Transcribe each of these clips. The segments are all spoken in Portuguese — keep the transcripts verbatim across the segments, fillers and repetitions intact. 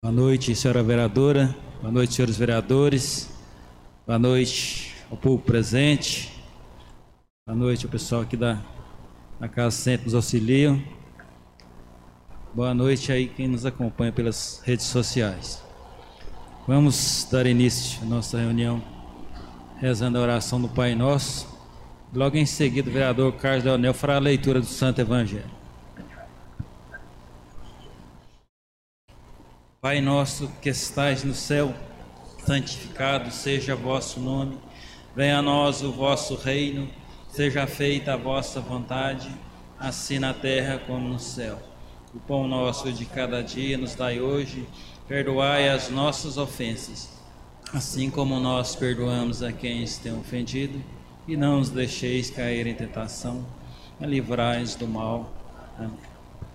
Boa noite, senhora vereadora. Boa noite, senhores vereadores. Boa noite ao povo presente. Boa noite ao pessoal aqui da, da casa sempre nos auxiliam. Boa noite aí quem nos acompanha pelas redes sociais. Vamos dar início à nossa reunião rezando a oração do Pai Nosso. Logo em seguida o vereador Carlos Leonel fará a leitura do Santo Evangelho. Pai nosso que estais no céu, santificado seja vosso nome. Venha a nós o vosso reino, seja feita a vossa vontade, assim na terra como no céu. O pão nosso de cada dia nos dai hoje, perdoai as nossas ofensas, assim como nós perdoamos a quem nos tem ofendido, e não nos deixeis cair em tentação, mas livrai-nos do mal. Amém.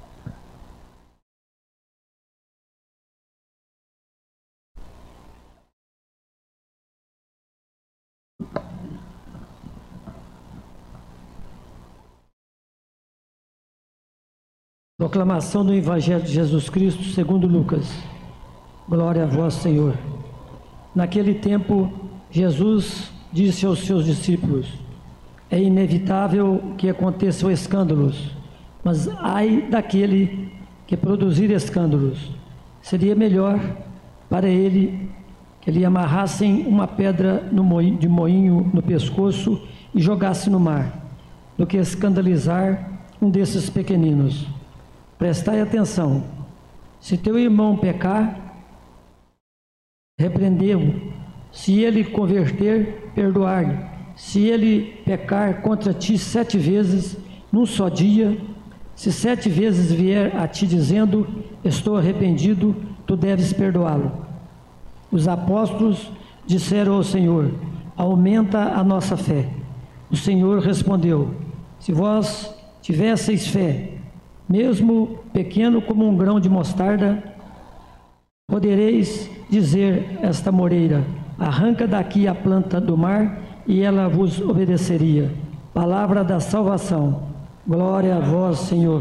Proclamação do Evangelho de Jesus Cristo segundo Lucas. Glória a vós, Senhor. Naquele tempo, Jesus disse aos seus discípulos: é inevitável que aconteçam escândalos, mas ai daquele que produzir escândalos. Seria melhor para ele que lhe amarrassem uma pedra no moinho, de moinho no pescoço e jogasse no mar, do que escandalizar um desses pequeninos. Prestai atenção: se teu irmão pecar, repreendê-o; se ele converter, perdoar-lhe; se ele pecar contra ti sete vezes num só dia, se sete vezes vier a ti dizendo: estou arrependido, tu deves perdoá-lo. Os apóstolos disseram ao Senhor: aumenta a nossa fé. O Senhor respondeu: se vós tivesseis fé, mesmo pequeno como um grão de mostarda, podereis dizer esta moreira: arranca daqui a planta do mar, e ela vos obedeceria. Palavra da salvação. Glória a vós, Senhor.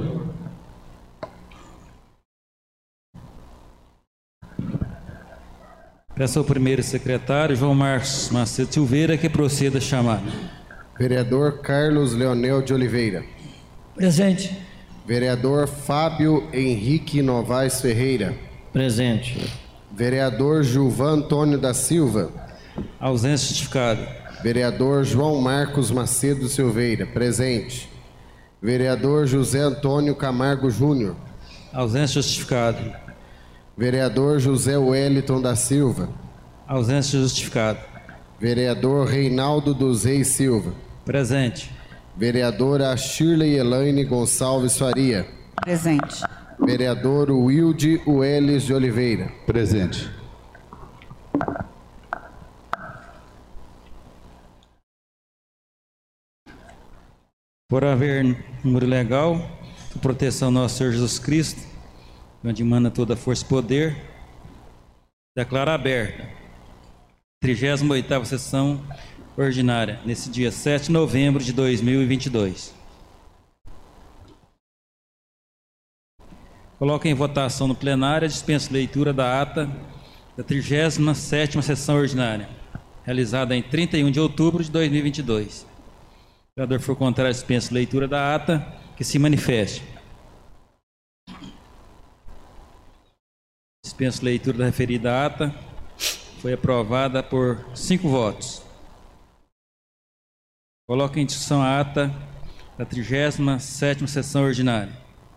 Peço ao primeiro secretário, João Marcos Macedo Silveira, que proceda a chamar. Vereador Carlos Leonel de Oliveira. Presente. Vereador Fábio Henrique Novaes Ferreira. Presente. Vereador Gilvan Antônio da Silva. Ausência justificada. Vereador João Marcos Macedo Silveira. Presente. Vereador José Antônio Camargo Júnior. Ausência justificada. Vereador José Wellington da Silva. Ausência justificada. Vereador Reinaldo dos Reis Silva. Presente. Vereadora Shirley Elaine Gonçalves Faria. Presente. Vereador Wilde Ueles de Oliveira. Presente. Por haver número legal, de proteção ao nosso Senhor Jesus Cristo, onde emana toda a força e poder, declaro aberta a trigésima oitava sessão ordinária, nesse dia sete de novembro de dois mil e vinte e dois. Coloco em votação no plenário a dispensa de leitura da ata da trigésima sétima sessão ordinária, realizada em trinta e um de outubro de dois mil e vinte e dois. O vereador for contrário à dispensa de leitura da ata, que se manifeste. Dispensa de leitura da referida ata foi aprovada por cinco votos. Coloco em discussão a ata da trigésima sétima sessão ordinária.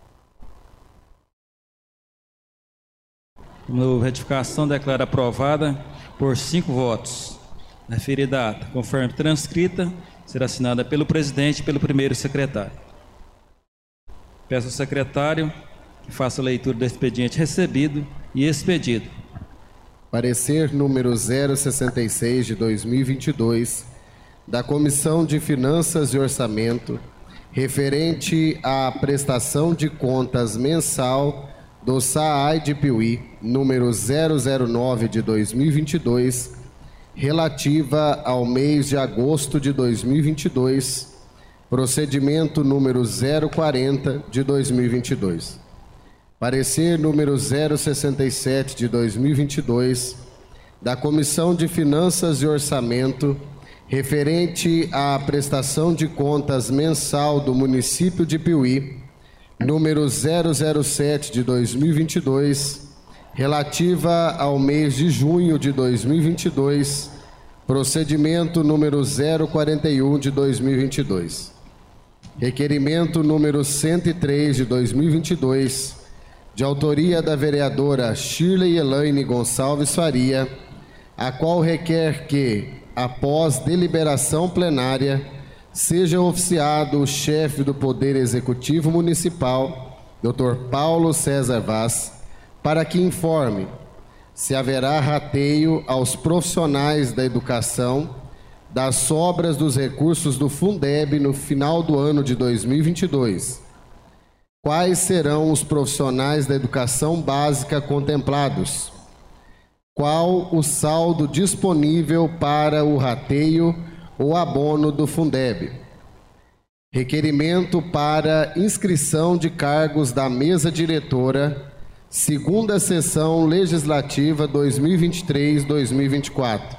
Como retificação, declara aprovada por cinco votos. A referida ata, conforme transcrita, será assinada pelo presidente e pelo primeiro secretário. Peço ao secretário que faça a leitura do expediente recebido e expedido. Parecer número zero sessenta e seis de dois mil e vinte e dois da Comissão de Finanças e Orçamento, referente à prestação de contas mensal do S A A I de Piuí, número zero zero nove de dois mil e vinte e dois, relativa ao mês de agosto de dois mil e vinte e dois, procedimento número zero quarenta de dois mil e vinte e dois. Parecer número zero sessenta e sete de dois mil e vinte e dois, da Comissão de Finanças e Orçamento, referente à prestação de contas mensal do município de Piuí, número zero zero sete de dois mil e vinte e dois, relativa ao mês de junho de dois mil e vinte e dois, procedimento número zero quarenta e um de dois mil e vinte e dois. Requerimento número cento e três de dois mil e vinte e dois, de autoria da vereadora Shirley Elaine Gonçalves Faria, a qual requer que, após deliberação plenária, seja oficiado o chefe do Poder Executivo Municipal, doutor Paulo César Vaz, para que informe se haverá rateio aos profissionais da educação das sobras dos recursos do Fundeb no final do ano de dois mil e vinte e dois. Quais serão os profissionais da educação básica contemplados? Qual o saldo disponível para o rateio ou abono do Fundeb? Requerimento para inscrição de cargos da mesa diretora, segunda sessão legislativa dois mil e vinte e três a dois mil e vinte e quatro.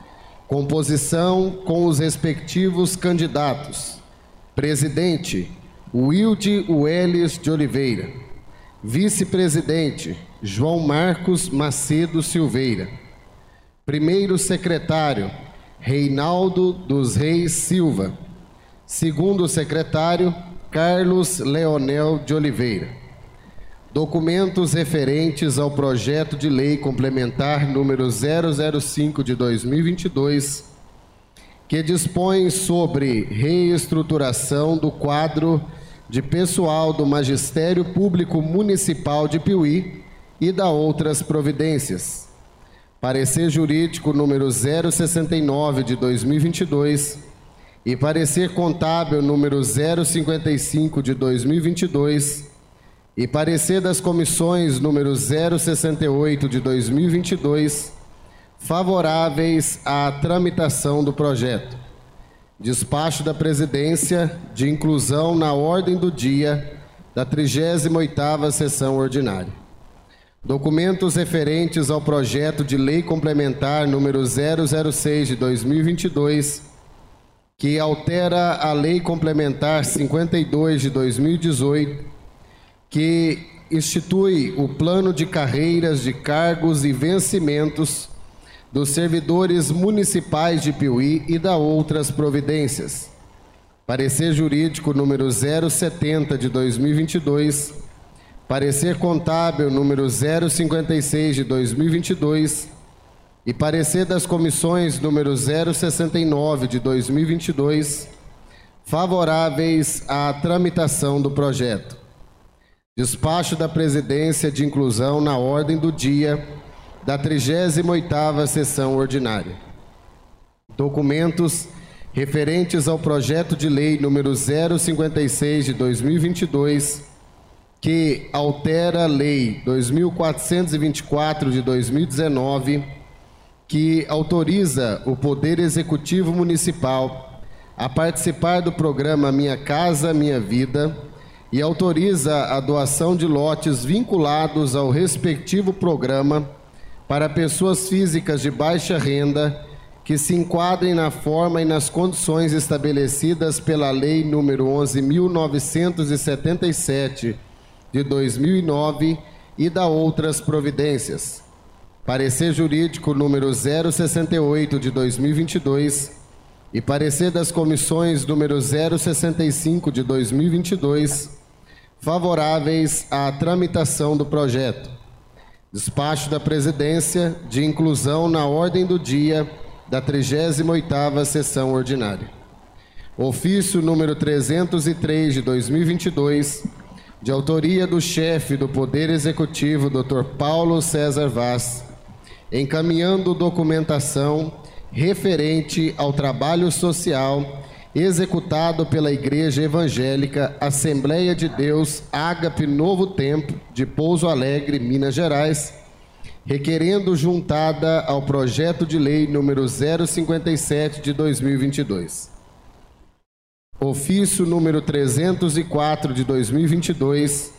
Composição com os respectivos candidatos. Presidente, Wilde Welles de Oliveira. Vice-presidente, João Marcos Macedo Silveira. Primeiro secretário, Reinaldo dos Reis Silva. Segundo secretário, Carlos Leonel de Oliveira. Documentos referentes ao projeto de lei complementar número zero zero cinco de dois mil e vinte e dois, que dispõe sobre reestruturação do quadro de pessoal do Magistério Público Municipal de Piuí e da outras providências. Parecer jurídico número zero sessenta e nove de dois mil e vinte e dois e parecer contábil número zero cinquenta e cinco de dois mil e vinte e dois e parecer das comissões número zero sessenta e oito de dois mil e vinte e dois favoráveis à tramitação do projeto. Despacho da Presidência de inclusão na ordem do dia da trigésima oitava sessão ordinária. Documentos referentes ao projeto de lei complementar número zero zero seis de dois mil e vinte e dois, que altera a lei complementar cinquenta e dois de dois mil e dezoito, que institui o plano de carreiras de cargos e vencimentos dos servidores municipais de Piuí e da outras providências. Parecer jurídico número zero setenta de dois mil e vinte e dois, parecer contábil número zero cinquenta e seis de dois mil e vinte e dois e parecer das comissões número zero sessenta e nove de dois mil e vinte e dois favoráveis à tramitação do projeto. Despacho da Presidência de inclusão na ordem do dia da trigésima oitava sessão ordinária. Documentos referentes ao projeto de lei número zero cinquenta e seis de dois mil e vinte e dois, que altera a lei dois mil quatrocentos e vinte e quatro de dois mil e dezenove, que autoriza o Poder Executivo Municipal a participar do programa Minha Casa Minha Vida e autoriza a doação de lotes vinculados ao respectivo programa para pessoas físicas de baixa renda que se enquadrem na forma e nas condições estabelecidas pela Lei número onze mil novecentos e setenta e sete de dois mil e nove e da outras providências. Parecer jurídico número zero sessenta e oito de dois mil e vinte e dois e parecer das comissões número zero sessenta e cinco de dois mil e vinte e dois favoráveis à tramitação do projeto. Despacho da Presidência de inclusão na ordem do dia da trigésima oitava sessão ordinária. Ofício número trezentos e três de dois mil e vinte e dois, de autoria do chefe do Poder Executivo, doutor Paulo César Vaz, encaminhando documentação referente ao trabalho social executado pela Igreja Evangélica Assembleia de Deus Ágape Novo Tempo, de Pouso Alegre, Minas Gerais, requerendo juntada ao projeto de lei número zero cinquenta e sete de dois mil e vinte e dois. Ofício número trezentos e quatro de dois mil e vinte e dois,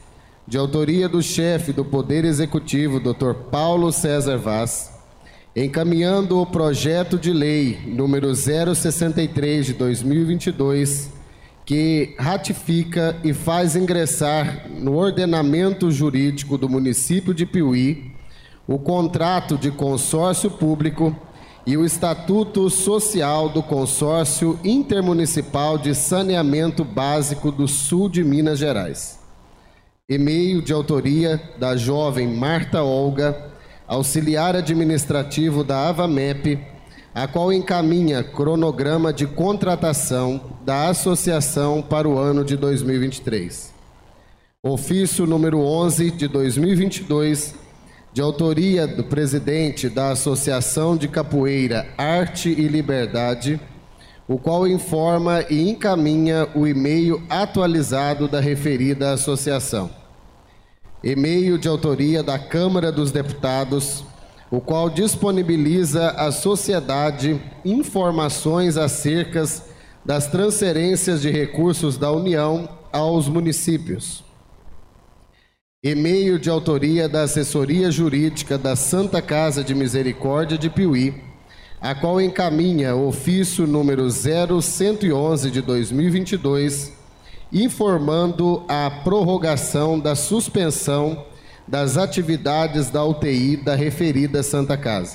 de autoria do chefe do Poder Executivo, doutor Paulo César Vaz, encaminhando o projeto de lei número zero sessenta e três de dois mil e vinte e dois, que ratifica e faz ingressar no ordenamento jurídico do município de Piuí o contrato de consórcio público e o Estatuto Social do Consórcio Intermunicipal de Saneamento Básico do Sul de Minas Gerais. E-mail de autoria da jovem Marta Olga, auxiliar administrativo da AVAMEP, a qual encaminha cronograma de contratação da associação para o ano de dois mil e vinte e três. Ofício número onze de dois mil e vinte e dois, de autoria do presidente da Associação de Capoeira Arte e Liberdade, o qual informa e encaminha o e-mail atualizado da referida associação. E-mail de autoria da Câmara dos Deputados, o qual disponibiliza à sociedade informações acerca das transferências de recursos da União aos municípios. E-mail de autoria da Assessoria Jurídica da Santa Casa de Misericórdia de Piuí, a qual encaminha o ofício número zero cento e onze de dois mil e vinte e dois, informando a prorrogação da suspensão das atividades da U T I da referida Santa Casa.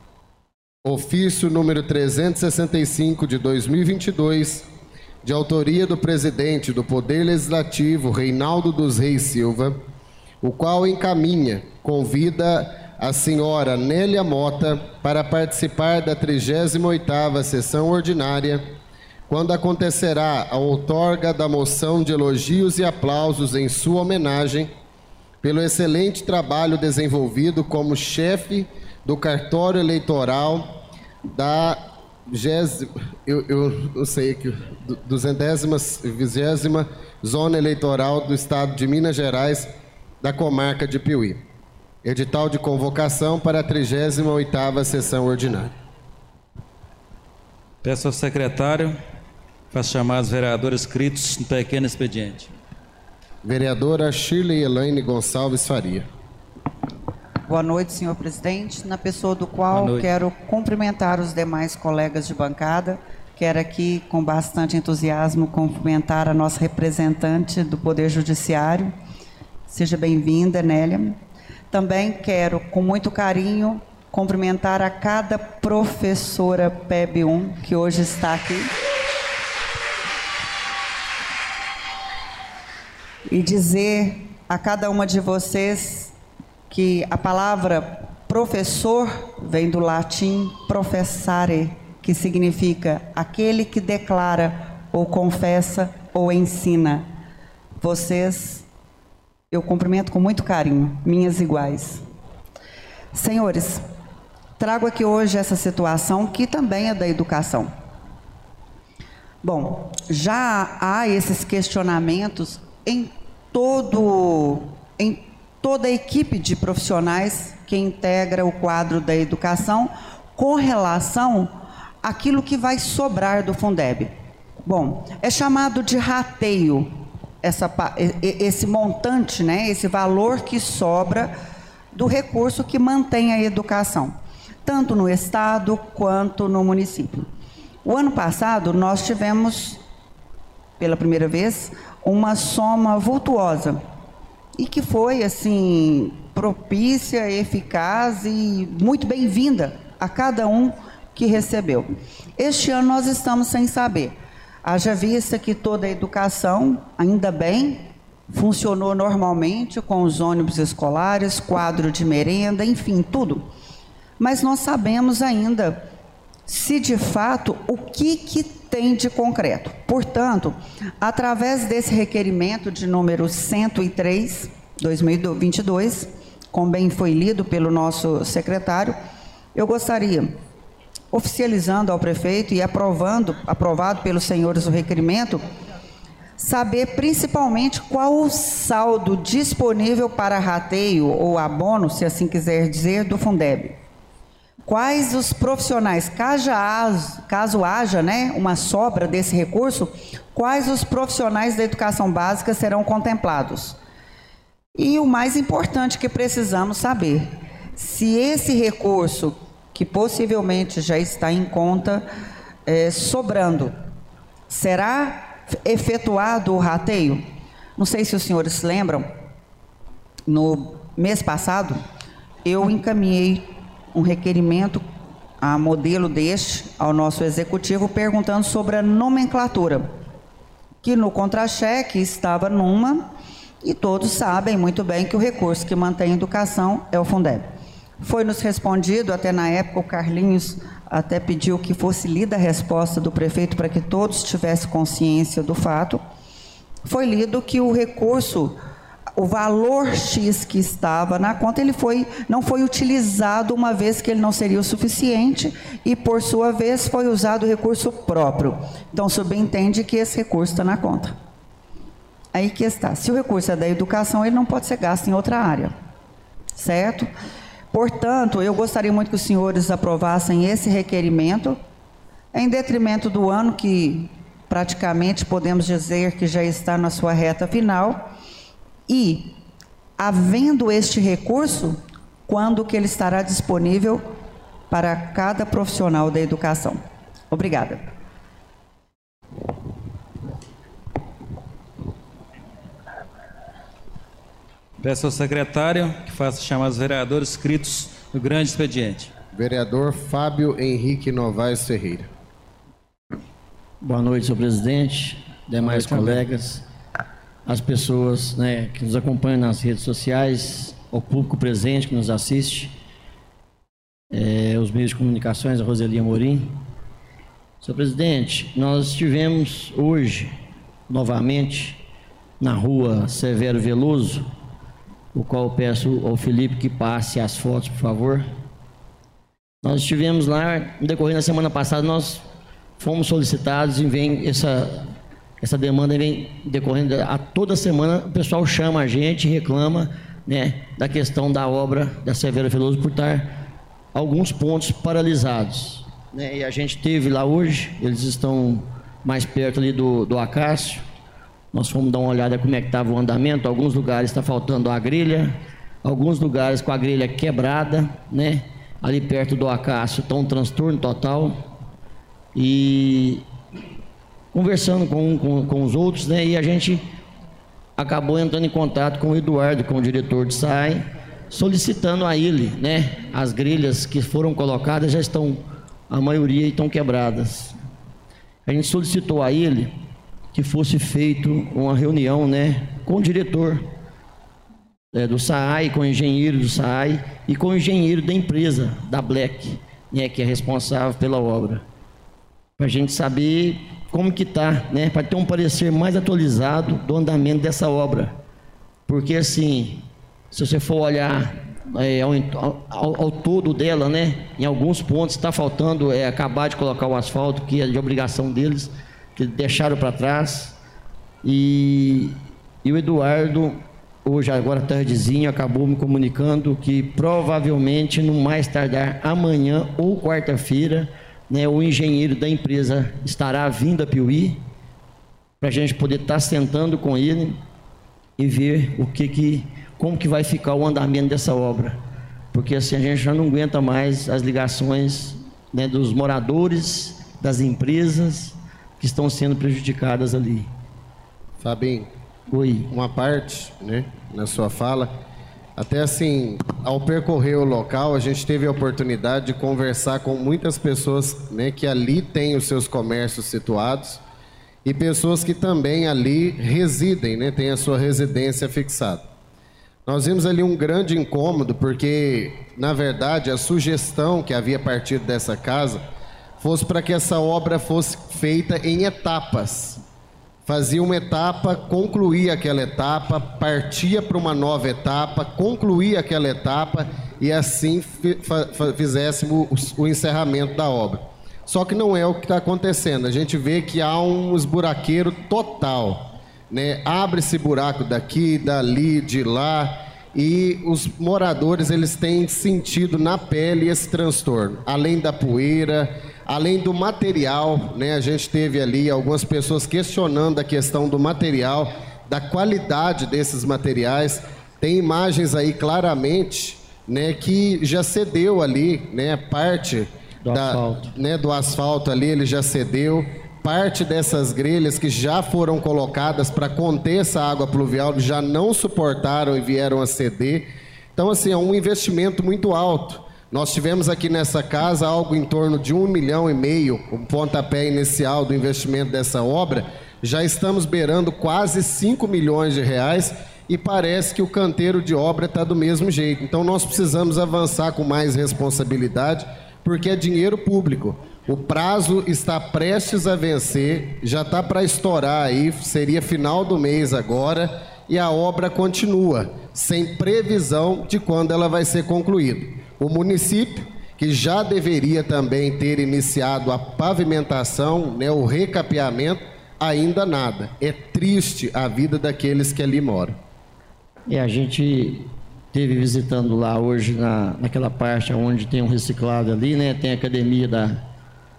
Ofício número trezentos e sessenta e cinco de dois mil e vinte e dois, de autoria do presidente do Poder Legislativo, Reinaldo dos Reis Silva, o qual encaminha, convida a senhora Nélia Mota para participar da trigésima oitava sessão ordinária, quando acontecerá a outorga da moção de elogios e aplausos em sua homenagem, pelo excelente trabalho desenvolvido como chefe do cartório eleitoral da eu, eu, eu sei que duzentésima vigésima zona eleitoral do estado de Minas Gerais, da comarca de Piuí. Edital de convocação para a trigésima oitava sessão ordinária. Peço ao secretário para chamar os vereadores inscritos no pequeno expediente. Vereadora Shirley Elaine Gonçalves Faria. Boa noite, senhor presidente. Na pessoa do qual quero cumprimentar os demais colegas de bancada. Quero aqui, com bastante entusiasmo, cumprimentar a nossa representante do Poder Judiciário. Seja bem-vinda, Nélia. Também quero, com muito carinho, cumprimentar a cada professora P E B um que hoje está aqui. E dizer a cada uma de vocês que a palavra professor vem do latim professare, que significa aquele que declara, ou confessa, ou ensina. Vocês, eu cumprimento com muito carinho, minhas iguais. Senhores, trago aqui hoje essa situação que também é da educação. Bom, já há esses questionamentos em todo, em toda a equipe de profissionais que integra o quadro da educação com relação àquilo que vai sobrar do Fundeb. Bom, é chamado de rateio essa, esse montante, né, esse valor que sobra do recurso que mantém a educação, tanto no estado quanto no município. O ano passado nós tivemos, pela primeira vez, uma soma vultuosa e que foi, assim, propícia, eficaz e muito bem-vinda a cada um que recebeu. Este ano nós estamos sem saber. Haja vista que toda a educação, ainda bem, funcionou normalmente com os ônibus escolares, quadro de merenda, enfim, tudo. Mas nós sabemos ainda se de fato o que, que tem de concreto. Portanto, através desse requerimento de número cento e três, dois mil e vinte e dois, como bem foi lido pelo nosso secretário, eu gostaria, oficializando ao prefeito e aprovando, aprovado pelos senhores o requerimento, saber principalmente qual o saldo disponível para rateio ou abono, se assim quiser dizer, do Fundeb. Quais os profissionais, caso, caso haja, né, uma sobra desse recurso, quais os profissionais da educação básica serão contemplados? E o mais importante que precisamos saber, se esse recurso, que possivelmente já está em conta, é, sobrando, será efetuado o rateio? Não sei se os senhores se lembram, no mês passado, eu encaminhei um requerimento a modelo deste ao nosso executivo, perguntando sobre a nomenclatura, que no contra-cheque estava numa, e todos sabem muito bem que o recurso que mantém a educação é o Fundeb. Foi nos respondido, até na época o Carlinhos até pediu que fosse lida a resposta do prefeito para que todos tivessem consciência do fato. Foi lido que o recurso, o valor X que estava na conta, ele foi, não foi utilizado, uma vez que ele não seria o suficiente, e por sua vez foi usado o recurso próprio. Então subentende que esse recurso está na conta. Aí que está. Se o recurso é da educação, ele não pode ser gasto em outra área, certo? Portanto, eu gostaria muito que os senhores aprovassem esse requerimento, em detrimento do ano que praticamente podemos dizer que já está na sua reta final, e, havendo este recurso, quando que ele estará disponível para cada profissional da educação. Obrigada. Peço ao secretário que faça chamar os vereadores inscritos no grande expediente. Vereador Fábio Henrique Novaes Ferreira. Boa noite, senhor presidente, demais colegas, as pessoas, né, que nos acompanham nas redes sociais, ao público presente que nos assiste, é, os meios de comunicações, a Roseli Amorim. Senhor presidente, nós estivemos hoje, novamente, na rua Severo Veloso, o qual eu peço ao Felipe que passe as fotos, por favor. Nós estivemos lá, no decorrer da semana passada, nós fomos solicitados e vem essa, essa demanda vem decorrendo a toda semana, o pessoal chama a gente e reclama, né, da questão da obra da Severo Veloso por estar alguns pontos paralisados, né, e a gente teve lá hoje, eles estão mais perto ali do, do Acácio. Nós fomos dar uma olhada como é que estava o andamento. Alguns lugares está faltando a grelha, alguns lugares com a grelha quebrada, né? Ali perto do Acácio está um transtorno total. E conversando com, com, com os outros, né? E a gente acabou entrando em contato com o Eduardo, com o diretor de S A I, solicitando a ele, né? As grelhas que foram colocadas já estão, a maioria estão quebradas. A gente solicitou a ele que fosse feito uma reunião, né, com o diretor é, do S A I, com o engenheiro do S A I e com o engenheiro da empresa, da Black, né, que é responsável pela obra, para a gente saber como que está, né, para ter um parecer mais atualizado do andamento dessa obra, porque assim, se você for olhar é, ao, ao, ao todo dela, né, em alguns pontos está faltando é, acabar de colocar o asfalto, que é de obrigação deles, que deixaram para trás, e, e o Eduardo, hoje agora tardezinho, acabou me comunicando que provavelmente no mais tardar amanhã ou quarta-feira, né, o engenheiro da empresa estará vindo a Piuí, para a gente poder estar sentando com ele e ver o que que, como que vai ficar o andamento dessa obra, porque assim a gente já não aguenta mais as ligações, né, dos moradores, das empresas que estão sendo prejudicadas ali. Fabinho, oi, uma parte, né, na sua fala, até assim, ao percorrer o local, a gente teve a oportunidade de conversar com muitas pessoas, né, que ali têm os seus comércios situados e pessoas que também ali residem, né, têm a sua residência fixada. Nós vimos ali um grande incômodo, porque, na verdade, a sugestão que havia partido dessa casa fosse para que essa obra fosse feita em etapas. Fazia uma etapa, concluía aquela etapa, partia para uma nova etapa, concluía aquela etapa e assim fizéssemos o encerramento da obra. Só que não é o que está acontecendo. A gente vê que há um esburaqueiro total, né? Abre-se buraco daqui, dali, de lá, e os moradores eles têm sentido na pele esse transtorno, além da poeira, além do material, né? A gente teve ali algumas pessoas questionando a questão do material, da qualidade desses materiais, tem imagens aí claramente, né, que já cedeu ali, né, parte do, da, asfalto. Né, do asfalto ali, ele já cedeu. Parte dessas grelhas que já foram colocadas para conter essa água pluvial já não suportaram e vieram a ceder. Então, assim, é um investimento muito alto. Nós tivemos aqui nessa casa algo em torno de um milhão e meio, o pontapé inicial do investimento dessa obra. Já estamos beirando quase cinco milhões de reais e parece que o canteiro de obra está do mesmo jeito. Então, nós precisamos avançar com mais responsabilidade, porque é dinheiro público. O prazo está prestes a vencer, já está para estourar aí, seria final do mês agora, e a obra continua, sem previsão de quando ela vai ser concluída. O município, que já deveria também ter iniciado a pavimentação, né, o recapeamento, ainda nada. É triste a vida daqueles que ali moram. E a gente esteve visitando lá hoje, na, naquela parte onde tem um reciclado ali, né, tem a academia da...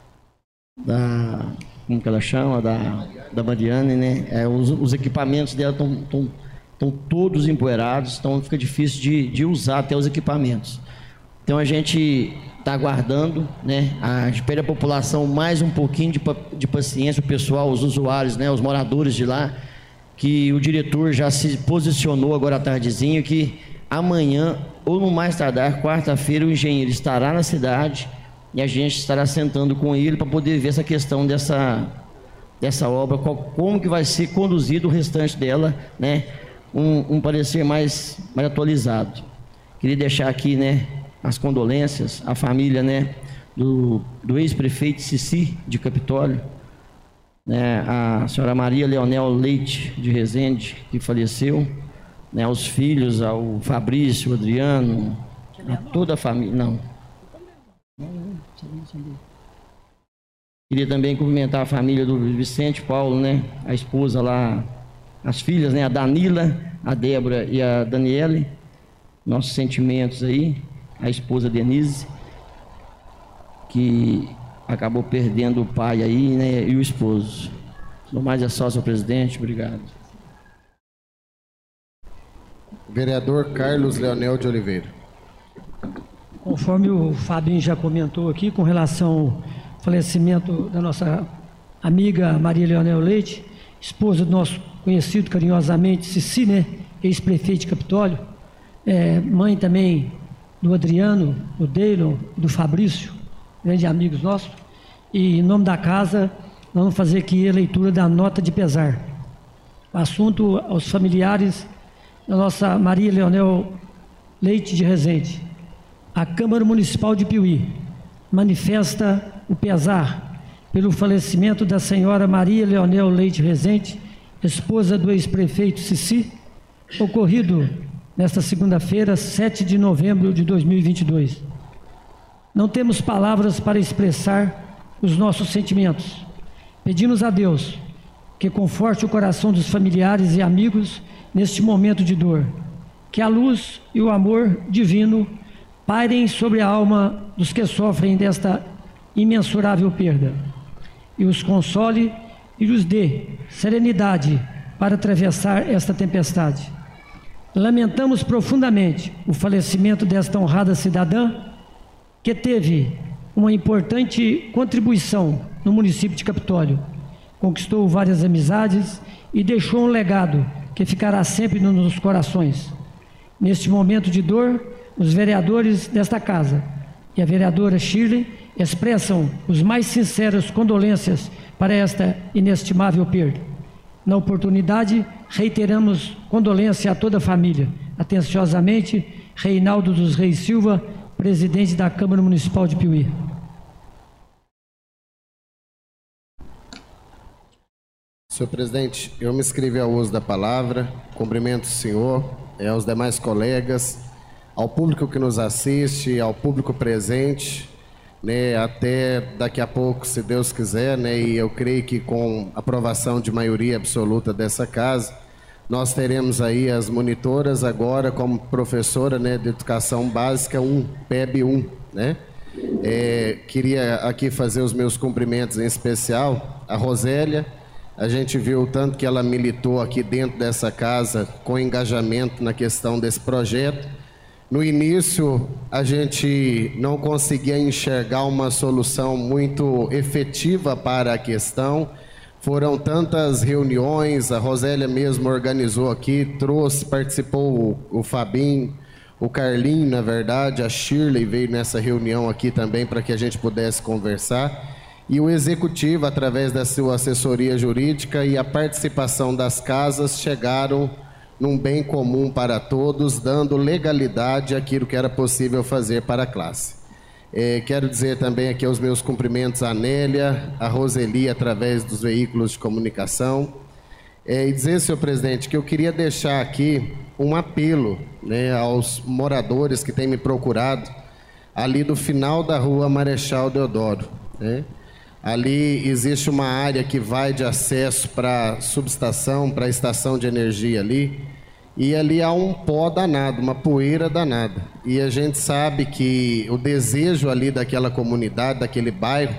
da como que ela chama, da, da Mariane, né? É, os, os equipamentos dela estão todos empoeirados, então fica difícil de, de usar até os equipamentos. Então a gente está aguardando, né? A gente pede à população mais um pouquinho de, de paciência, o pessoal, os usuários, né? Os moradores de lá, que o diretor já se posicionou agora à tardezinha, que amanhã, ou no mais tardar, quarta-feira, o engenheiro estará na cidade e a gente estará sentando com ele para poder ver essa questão dessa, dessa obra, qual, como que vai ser conduzido o restante dela, né? Um, um parecer mais, mais atualizado. Queria deixar aqui, né, as condolências à família, né, do, do ex-prefeito Cici de Capitólio, né, a senhora Maria Leonel Leite de Resende, que faleceu, né, aos filhos, ao Fabrício, ao Adriano, a toda a família. Não. Queria também cumprimentar a família do Vicente Paulo, né, a esposa lá, as filhas, né, a Danila, a Débora e a Daniele. Nossos sentimentos aí, a esposa Denise, que acabou perdendo o pai aí, né, e o esposo. No mais é só, senhor presidente, obrigado. Vereador Carlos Leonel de Oliveira. Conforme o Fabinho já comentou aqui, com relação ao falecimento da nossa amiga Maria Leonel Leite, esposa do nosso conhecido carinhosamente Cici, né, ex-prefeito de Capitólio, é, mãe também do Adriano, do Deilon e do Fabrício, grandes amigos nossos, e em nome da casa, nós vamos fazer aqui a leitura da nota de pesar. O assunto aos familiares da nossa Maria Leonel Leite de Resende. A Câmara Municipal de Piuí manifesta o pesar pelo falecimento da senhora Maria Leonel Leite Resende, esposa do ex-prefeito Cici, ocorrido nesta segunda-feira, sete de novembro de dois mil e vinte e dois. Não temos palavras para expressar os nossos sentimentos. Pedimos a Deus que conforte o coração dos familiares e amigos neste momento de dor, que a luz e o amor divino pairem sobre a alma dos que sofrem desta imensurável perda, e os console e os dê serenidade para atravessar esta tempestade. Lamentamos profundamente o falecimento desta honrada cidadã, que teve uma importante contribuição no município de Capitólio, conquistou várias amizades e deixou um legado que ficará sempre nos corações. Neste momento de dor, os vereadores desta casa e a vereadora Shirley expressam os mais sinceras condolências para esta inestimável perda. Na oportunidade, reiteramos condolência a toda a família. Atenciosamente, Reinaldo dos Reis Silva, presidente da Câmara Municipal de Piuí. Senhor presidente, eu me inscrevi ao uso da palavra, cumprimento o senhor e aos demais colegas, ao público que nos assiste, ao público presente, né, até daqui a pouco, se Deus quiser, né, e eu creio que com aprovação de maioria absoluta dessa casa, nós teremos aí as monitoras agora como professora, né, de Educação Básica um, P E B um, né? É, queria aqui fazer os meus cumprimentos em especial a Rosélia, A gente viu o tanto que ela militou aqui dentro dessa casa com engajamento na questão desse projeto. No início, a gente não conseguia enxergar uma solução muito efetiva para a questão. Foram tantas reuniões, a Rosélia mesmo organizou aqui, trouxe, participou o, o Fabinho, o Carlinho, na verdade, a Shirley veio nessa reunião aqui também para que a gente pudesse conversar. E o Executivo, através da sua assessoria jurídica e a participação das casas, chegaram num bem comum para todos, dando legalidade àquilo que era possível fazer para a classe. É, quero dizer também aqui os meus cumprimentos à Nélia, à Roseli, através dos veículos de comunicação. É, e dizer, senhor presidente, que eu queria deixar aqui um apelo, né, aos moradores que têm me procurado ali do final da rua Marechal Deodoro, né? Ali existe uma área que vai de acesso para a subestação, para a estação de energia ali, e ali há um pó danado, uma poeira danada. E a gente sabe que o desejo ali daquela comunidade, daquele bairro,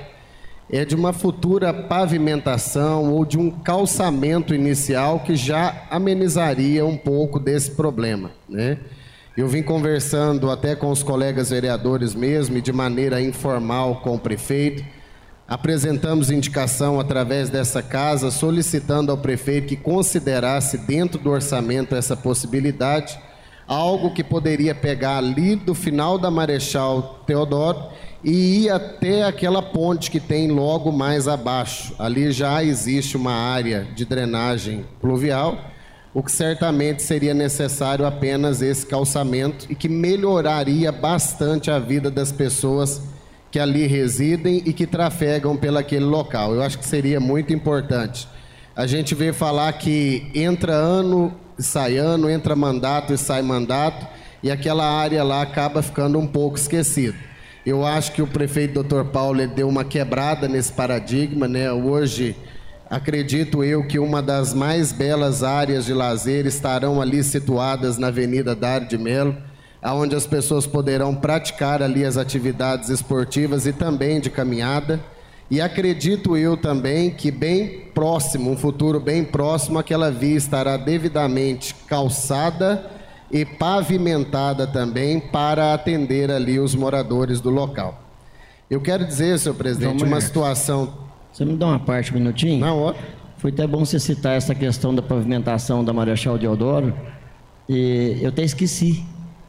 é de uma futura pavimentação ou de um calçamento inicial que já amenizaria um pouco desse problema, né? Eu vim conversando até com os colegas vereadores mesmo e de maneira informal com o prefeito. Apresentamos indicação através dessa casa, solicitando ao prefeito que considerasse dentro do orçamento essa possibilidade, algo que poderia pegar ali do final da Marechal Deodoro e ir até aquela ponte que tem logo mais abaixo. Ali já existe uma área de drenagem pluvial, o que certamente seria necessário apenas esse calçamento e que melhoraria bastante a vida das pessoas que ali residem e que trafegam pelaquele local. Eu acho que seria muito importante. A gente vê falar que entra ano e sai ano, entra mandato e sai mandato, e aquela área lá acaba ficando um pouco esquecida. Eu acho que o prefeito doutor Paulo deu uma quebrada nesse paradigma, né? Hoje, acredito eu que uma das mais belas áreas de lazer estarão ali situadas na Avenida Dário de Melo, onde as pessoas poderão praticar ali as atividades esportivas e também de caminhada. E acredito eu também que bem próximo, um futuro bem próximo, aquela via estará devidamente calçada e pavimentada também para atender ali os moradores do local. Eu quero dizer, senhor presidente, uma situação... Você me dá uma parte, um minutinho? Não, ó. Foi até bom você citar essa questão da pavimentação da Marechal Deodoro. E eu até esqueci.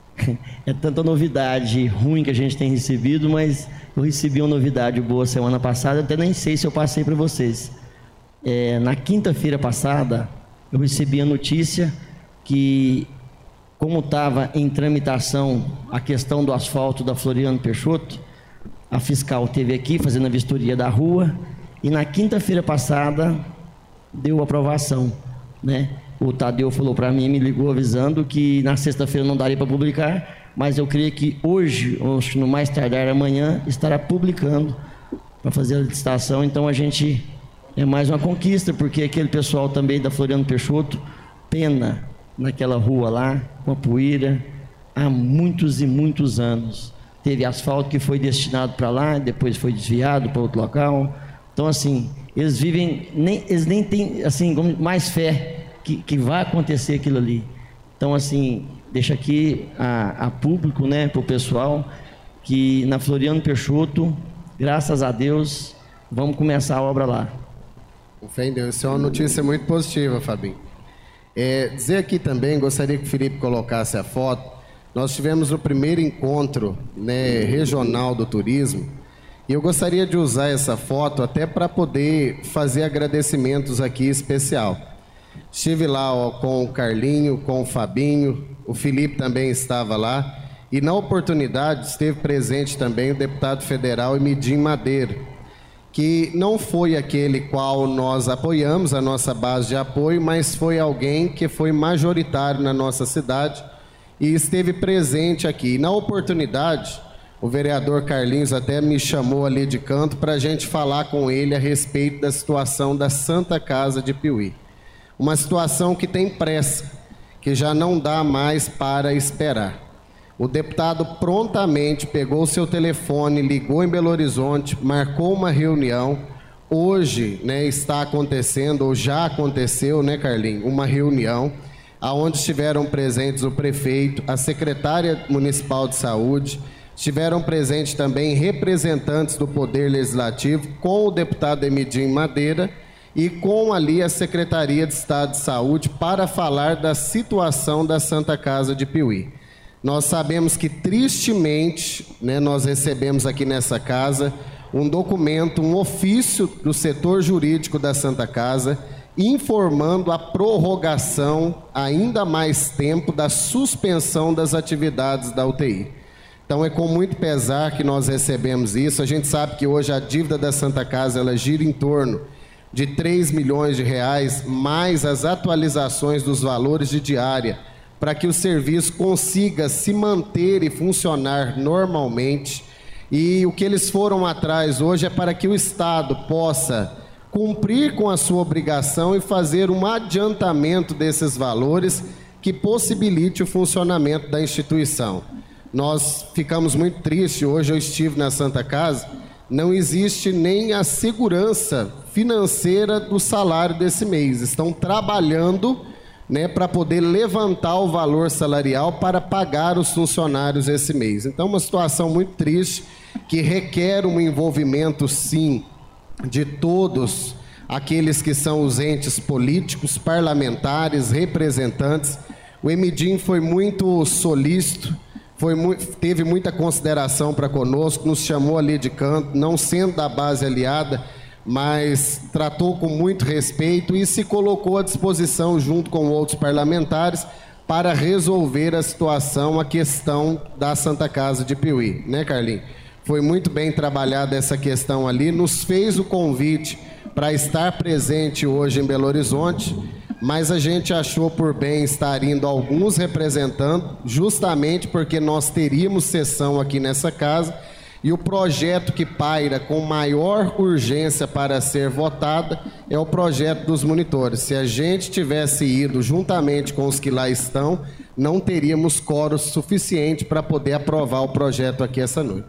É tanta novidade ruim que a gente tem recebido, mas eu recebi uma novidade boa semana passada, até nem sei se eu passei para vocês. É, na quinta-feira passada, eu recebi a notícia que, como estava em tramitação a questão do asfalto da Floriano Peixoto, a fiscal esteve aqui fazendo a vistoria da rua e na quinta-feira passada deu aprovação, né? O Tadeu falou para mim, me ligou avisando que na sexta-feira não daria para publicar, mas eu creio que hoje, ou no mais tardar amanhã, estará publicando para fazer a licitação. Então a gente é mais uma conquista, porque aquele pessoal também da Floriano Peixoto pena naquela rua lá, com a poeira, há muitos e muitos anos. Teve asfalto que foi destinado para lá, depois foi desviado para outro local. Então assim, eles vivem, nem, eles nem têm assim, mais fé Que, que vai acontecer aquilo ali. Então, assim, deixa aqui a, a público, né, para o pessoal, que na Floriano Peixoto, graças a Deus, vamos começar a obra lá. Entendeu? Isso é uma notícia muito positiva, Fabinho. É, dizer aqui também, gostaria que o Felipe colocasse a foto, nós tivemos o primeiro encontro, né, regional do turismo, e eu gostaria de usar essa foto até para poder fazer agradecimentos aqui especial. Estive lá ó, com o Carlinho, com o Fabinho, o Felipe também estava lá, e na oportunidade esteve presente também o deputado federal Emidim Madeira, que não foi aquele qual nós apoiamos, a nossa base de apoio, mas foi alguém que foi majoritário na nossa cidade e esteve presente aqui. E na oportunidade, o vereador Carlinhos até me chamou ali de canto para a gente falar com ele a respeito da situação da Santa Casa de Piuí. Uma situação que tem pressa, que já não dá mais para esperar. O deputado prontamente pegou o seu telefone, ligou em Belo Horizonte, marcou uma reunião, hoje, né, está acontecendo, ou já aconteceu, né, Carlinhos, uma reunião aonde estiveram presentes o prefeito, a secretária municipal de saúde, estiveram presentes também representantes do Poder Legislativo, com o deputado Emidim Madeira e com ali a Secretaria de Estado de Saúde para falar da situação da Santa Casa de Piuí. Nós sabemos que, tristemente, né, nós recebemos aqui nessa casa um documento, um ofício do setor jurídico da Santa Casa, informando a prorrogação, ainda mais tempo, da suspensão das atividades da U T I. Então é com muito pesar que nós recebemos isso. A gente sabe que hoje a dívida da Santa Casa ela gira em torno de três milhões de reais, mais as atualizações dos valores de diária, para que o serviço consiga se manter e funcionar normalmente. E o que eles foram atrás hoje é para que o Estado possa cumprir com a sua obrigação e fazer um adiantamento desses valores que possibilite o funcionamento da instituição. Nós ficamos muito tristes, hoje eu estive na Santa Casa, não existe nem a segurança financeira do salário desse mês. Estão trabalhando, né, para poder levantar o valor salarial para pagar os funcionários esse mês. Então, uma situação muito triste, que requer um envolvimento, sim, de todos aqueles que são os entes políticos, parlamentares, representantes. O Emidim foi muito solícito, foi muito, teve muita consideração para conosco, nos chamou ali de canto, não sendo da base aliada, mas tratou com muito respeito e se colocou à disposição, junto com outros parlamentares, para resolver a situação, a questão da Santa Casa de Piuí, né, Carlinhos? Foi muito bem trabalhada essa questão ali, nos fez o convite para estar presente hoje em Belo Horizonte, mas a gente achou por bem estar indo alguns representando, justamente porque nós teríamos sessão aqui nessa casa, e o projeto que paira com maior urgência para ser votada é o projeto dos monitores. Se a gente tivesse ido juntamente com os que lá estão, não teríamos quórum suficiente para poder aprovar o projeto aqui essa noite.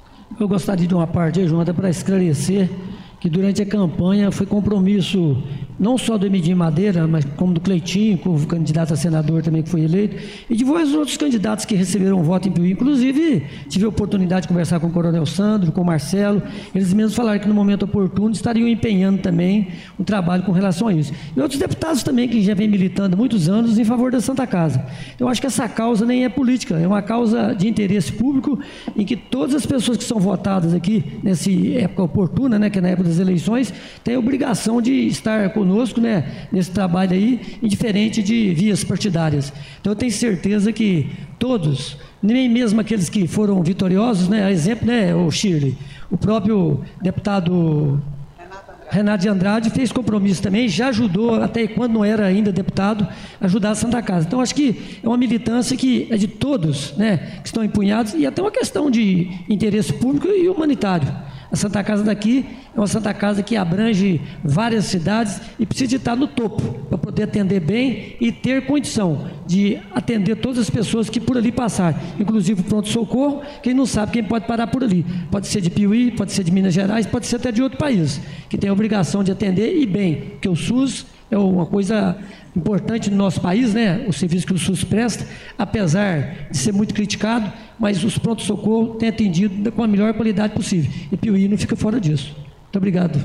Eu gostaria de uma parte aí, João, até para esclarecer que durante a campanha foi compromisso não só do Emidim Madeira, mas como do Cleitinho, como candidato a senador também que foi eleito, e de vários outros candidatos que receberam voto em Piuí. Inclusive, tive a oportunidade de conversar com o Coronel Sandro, com o Marcelo, eles mesmos falaram que no momento oportuno estariam empenhando também o trabalho com relação a isso. E outros deputados também que já vêm militando há muitos anos em favor da Santa Casa. Eu acho que essa causa nem é política, é uma causa de interesse público em que todas as pessoas que são votadas aqui, nessa época oportuna, né, que é na época das eleições, têm a obrigação de estar conosco, né, nesse trabalho aí, indiferente de vias partidárias. Então eu tenho certeza que todos, nem mesmo aqueles que foram vitoriosos, né, a exemplo, né, o Shirley, o próprio deputado Renato de Andrade fez compromisso também, já ajudou, até quando não era ainda deputado, a ajudar a Santa Casa. Então, acho que é uma militância que é de todos, né, que estão empunhados, e até uma questão de interesse público e humanitário. A Santa Casa daqui é uma Santa Casa que abrange várias cidades e precisa estar no topo para poder atender bem e ter condição de atender todas as pessoas que por ali passarem, inclusive o pronto-socorro, quem não sabe quem pode parar por ali. Pode ser de Piuí, pode ser de Minas Gerais, pode ser até de outro país, que tem a obrigação de atender e bem, porque o SUS é uma coisa importante no nosso país, né? O serviço que o SUS presta, apesar de ser muito criticado, mas os pronto-socorro têm atendido com a melhor qualidade possível. E Piuí não fica fora disso. Muito obrigado.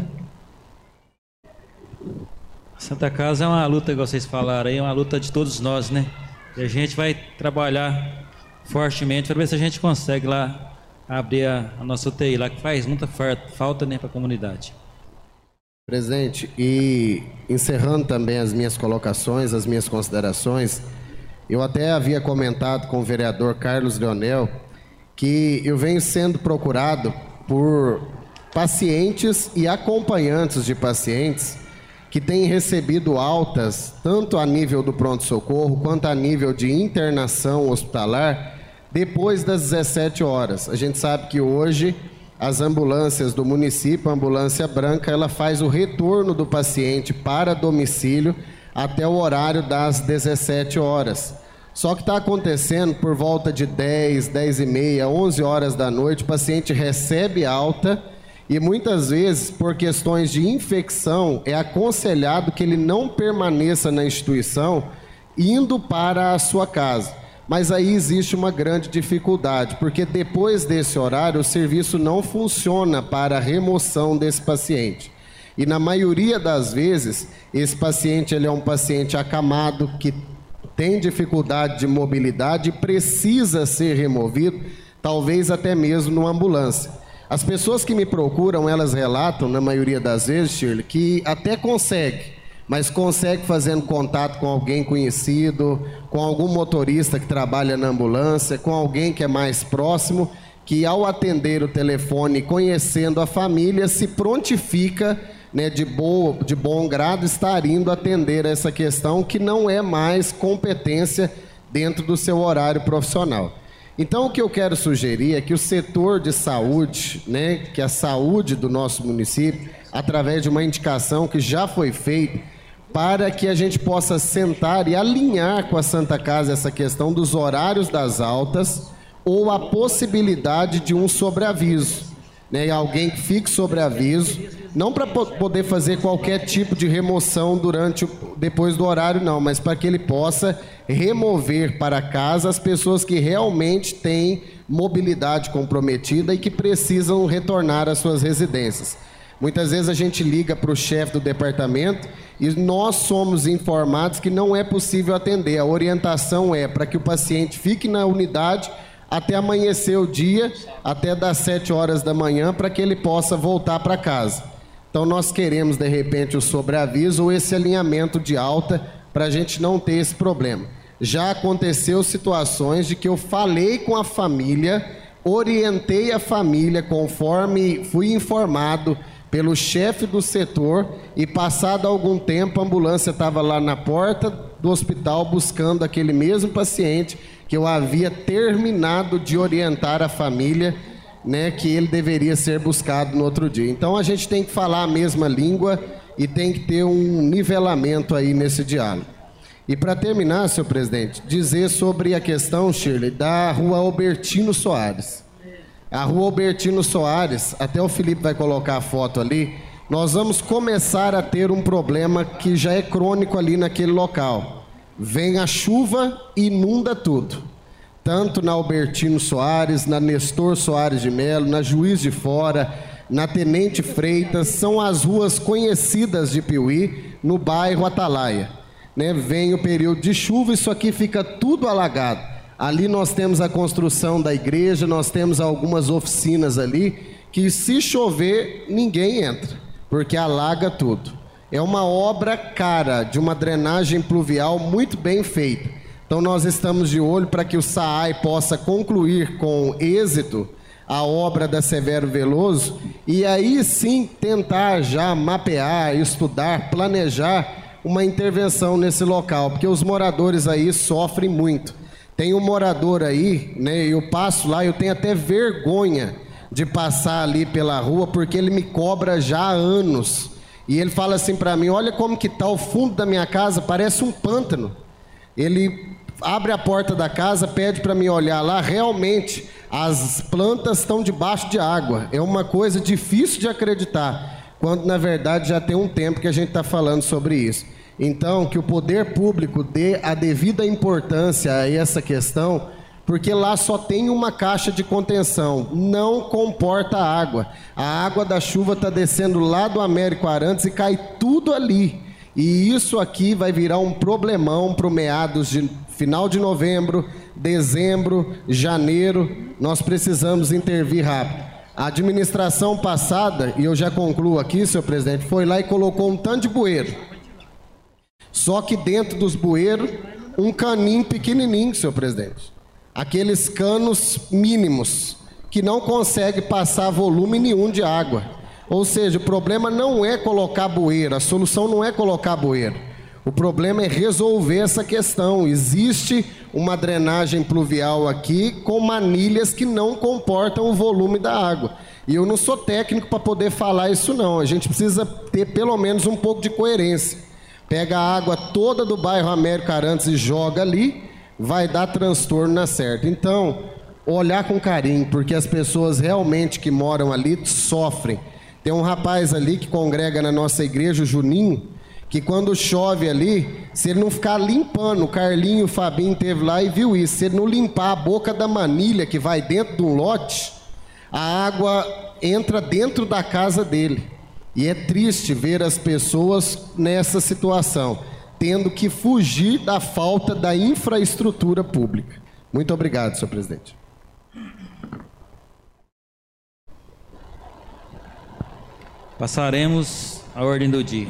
Santa Casa é uma luta, igual vocês falaram aí, é uma luta de todos nós, né? E a gente vai trabalhar fortemente para ver se a gente consegue lá abrir a, a nossa U T I lá, que faz muita falta, né, para a comunidade. Presidente, e encerrando também as minhas colocações, as minhas considerações, eu até havia comentado com o vereador Carlos Leonel que eu venho sendo procurado por pacientes e acompanhantes de pacientes que têm recebido altas, tanto a nível do pronto-socorro quanto a nível de internação hospitalar, depois das dezessete horas. A gente sabe que hoje as ambulâncias do município, a ambulância branca, ela faz o retorno do paciente para domicílio até o horário das dezessete horas. Só que está acontecendo por volta de dez, dez e meia, onze horas da noite, o paciente recebe alta E muitas vezes, por questões de infecção, é aconselhado que ele não permaneça na instituição indo para a sua casa. Mas aí existe uma grande dificuldade, porque depois desse horário o serviço não funciona para a remoção desse paciente. E na maioria das vezes, esse paciente ele é um paciente acamado, que tem dificuldade de mobilidade e precisa ser removido, talvez até mesmo numa ambulância. As pessoas que me procuram, elas relatam, na maioria das vezes, Shirley, que até consegue, mas consegue fazendo contato com alguém conhecido, com algum motorista que trabalha na ambulância, com alguém que é mais próximo, que ao atender o telefone, conhecendo a família, se prontifica, né, de, boa, de bom grado, estar indo atender essa questão que não é mais competência dentro do seu horário profissional. Então, o que eu quero sugerir é que o setor de saúde, né, que é a saúde do nosso município, através de uma indicação que já foi feita, para que a gente possa sentar e alinhar com a Santa Casa essa questão dos horários das altas ou a possibilidade de um sobreaviso, né, alguém que fique sobreaviso, não para poder fazer qualquer tipo de remoção durante o, depois do horário, não, mas para que ele possa remover para casa as pessoas que realmente têm mobilidade comprometida e que precisam retornar às suas residências. Muitas vezes a gente liga para o chefe do departamento e nós somos informados que não é possível atender. A orientação é para que o paciente fique na unidade até amanhecer o dia, até das sete horas da manhã, para que ele possa voltar para casa. Então nós queremos, de repente, o sobreaviso ou esse alinhamento de alta para a gente não ter esse problema. Já aconteceu situações de que eu falei com a família, orientei a família conforme fui informado pelo chefe do setor e passado algum tempo a ambulância estava lá na porta do hospital buscando aquele mesmo paciente que eu havia terminado de orientar a família, né, que ele deveria ser buscado no outro dia. Então a gente tem que falar a mesma língua e tem que ter um nivelamento aí nesse diálogo. E para terminar, senhor presidente, dizer sobre a questão, Shirley, da rua Albertino Soares. A rua Albertino Soares, até o Felipe vai colocar a foto ali, nós vamos começar a ter um problema que já é crônico ali naquele local. Vem a chuva e inunda tudo. Tanto na Albertino Soares, na Nestor Soares de Melo, na Juiz de Fora, na Tenente Freitas, são as ruas conhecidas de Piuí, no bairro Atalaia. Né? Vem o período de chuva, isso aqui fica tudo alagado. Ali nós temos a construção da igreja, nós temos algumas oficinas ali, que se chover, ninguém entra, porque alaga tudo. É uma obra cara, de uma drenagem pluvial muito bem feita. Então nós estamos de olho para que o S A A I possa concluir com êxito a obra da Severo Veloso e aí sim tentar já mapear, estudar, planejar uma intervenção nesse local, porque os moradores aí sofrem muito. Tem um morador aí, né, eu passo lá, eu tenho até vergonha de passar ali pela rua, porque ele me cobra já há anos. E ele fala assim para mim, olha como que está o fundo da minha casa, parece um pântano. Ele abre a porta da casa, pede para mim olhar lá, realmente as plantas estão debaixo de água. É uma coisa difícil de acreditar, quando na verdade já tem um tempo que a gente está falando sobre isso. Então, que o poder público dê a devida importância a essa questão, porque lá só tem uma caixa de contenção, não comporta água. A água da chuva está descendo lá do Américo Arantes e cai tudo ali. E isso aqui vai virar um problemão para o meados de final de novembro, dezembro, janeiro. Nós precisamos intervir rápido. A administração passada, e eu já concluo aqui, senhor presidente, foi lá e colocou um tanto de bueiro. Só que dentro dos bueiros, um caninho pequenininho, senhor presidente. Aqueles canos mínimos, que não consegue passar volume nenhum de água. Ou seja, o problema não é colocar bueiro, a solução não é colocar bueiro. O problema é resolver essa questão. Existe uma drenagem pluvial aqui com manilhas que não comportam o volume da água. E eu não sou técnico para poder falar isso não. A gente precisa ter pelo menos um pouco de coerência. Pega a água toda do bairro Américo Arantes e joga ali, vai dar transtorno na certa. Então, olhar com carinho, porque as pessoas realmente que moram ali sofrem. Tem um rapaz ali que congrega na nossa igreja, o Juninho, que quando chove ali, se ele não ficar limpando, o Carlinho, o Fabinho teve lá e viu isso, se ele não limpar a boca da manilha que vai dentro de um lote, a água entra dentro da casa dele. E é triste ver as pessoas nessa situação, tendo que fugir da falta da infraestrutura pública. Muito obrigado, senhor presidente. Passaremos à ordem do dia.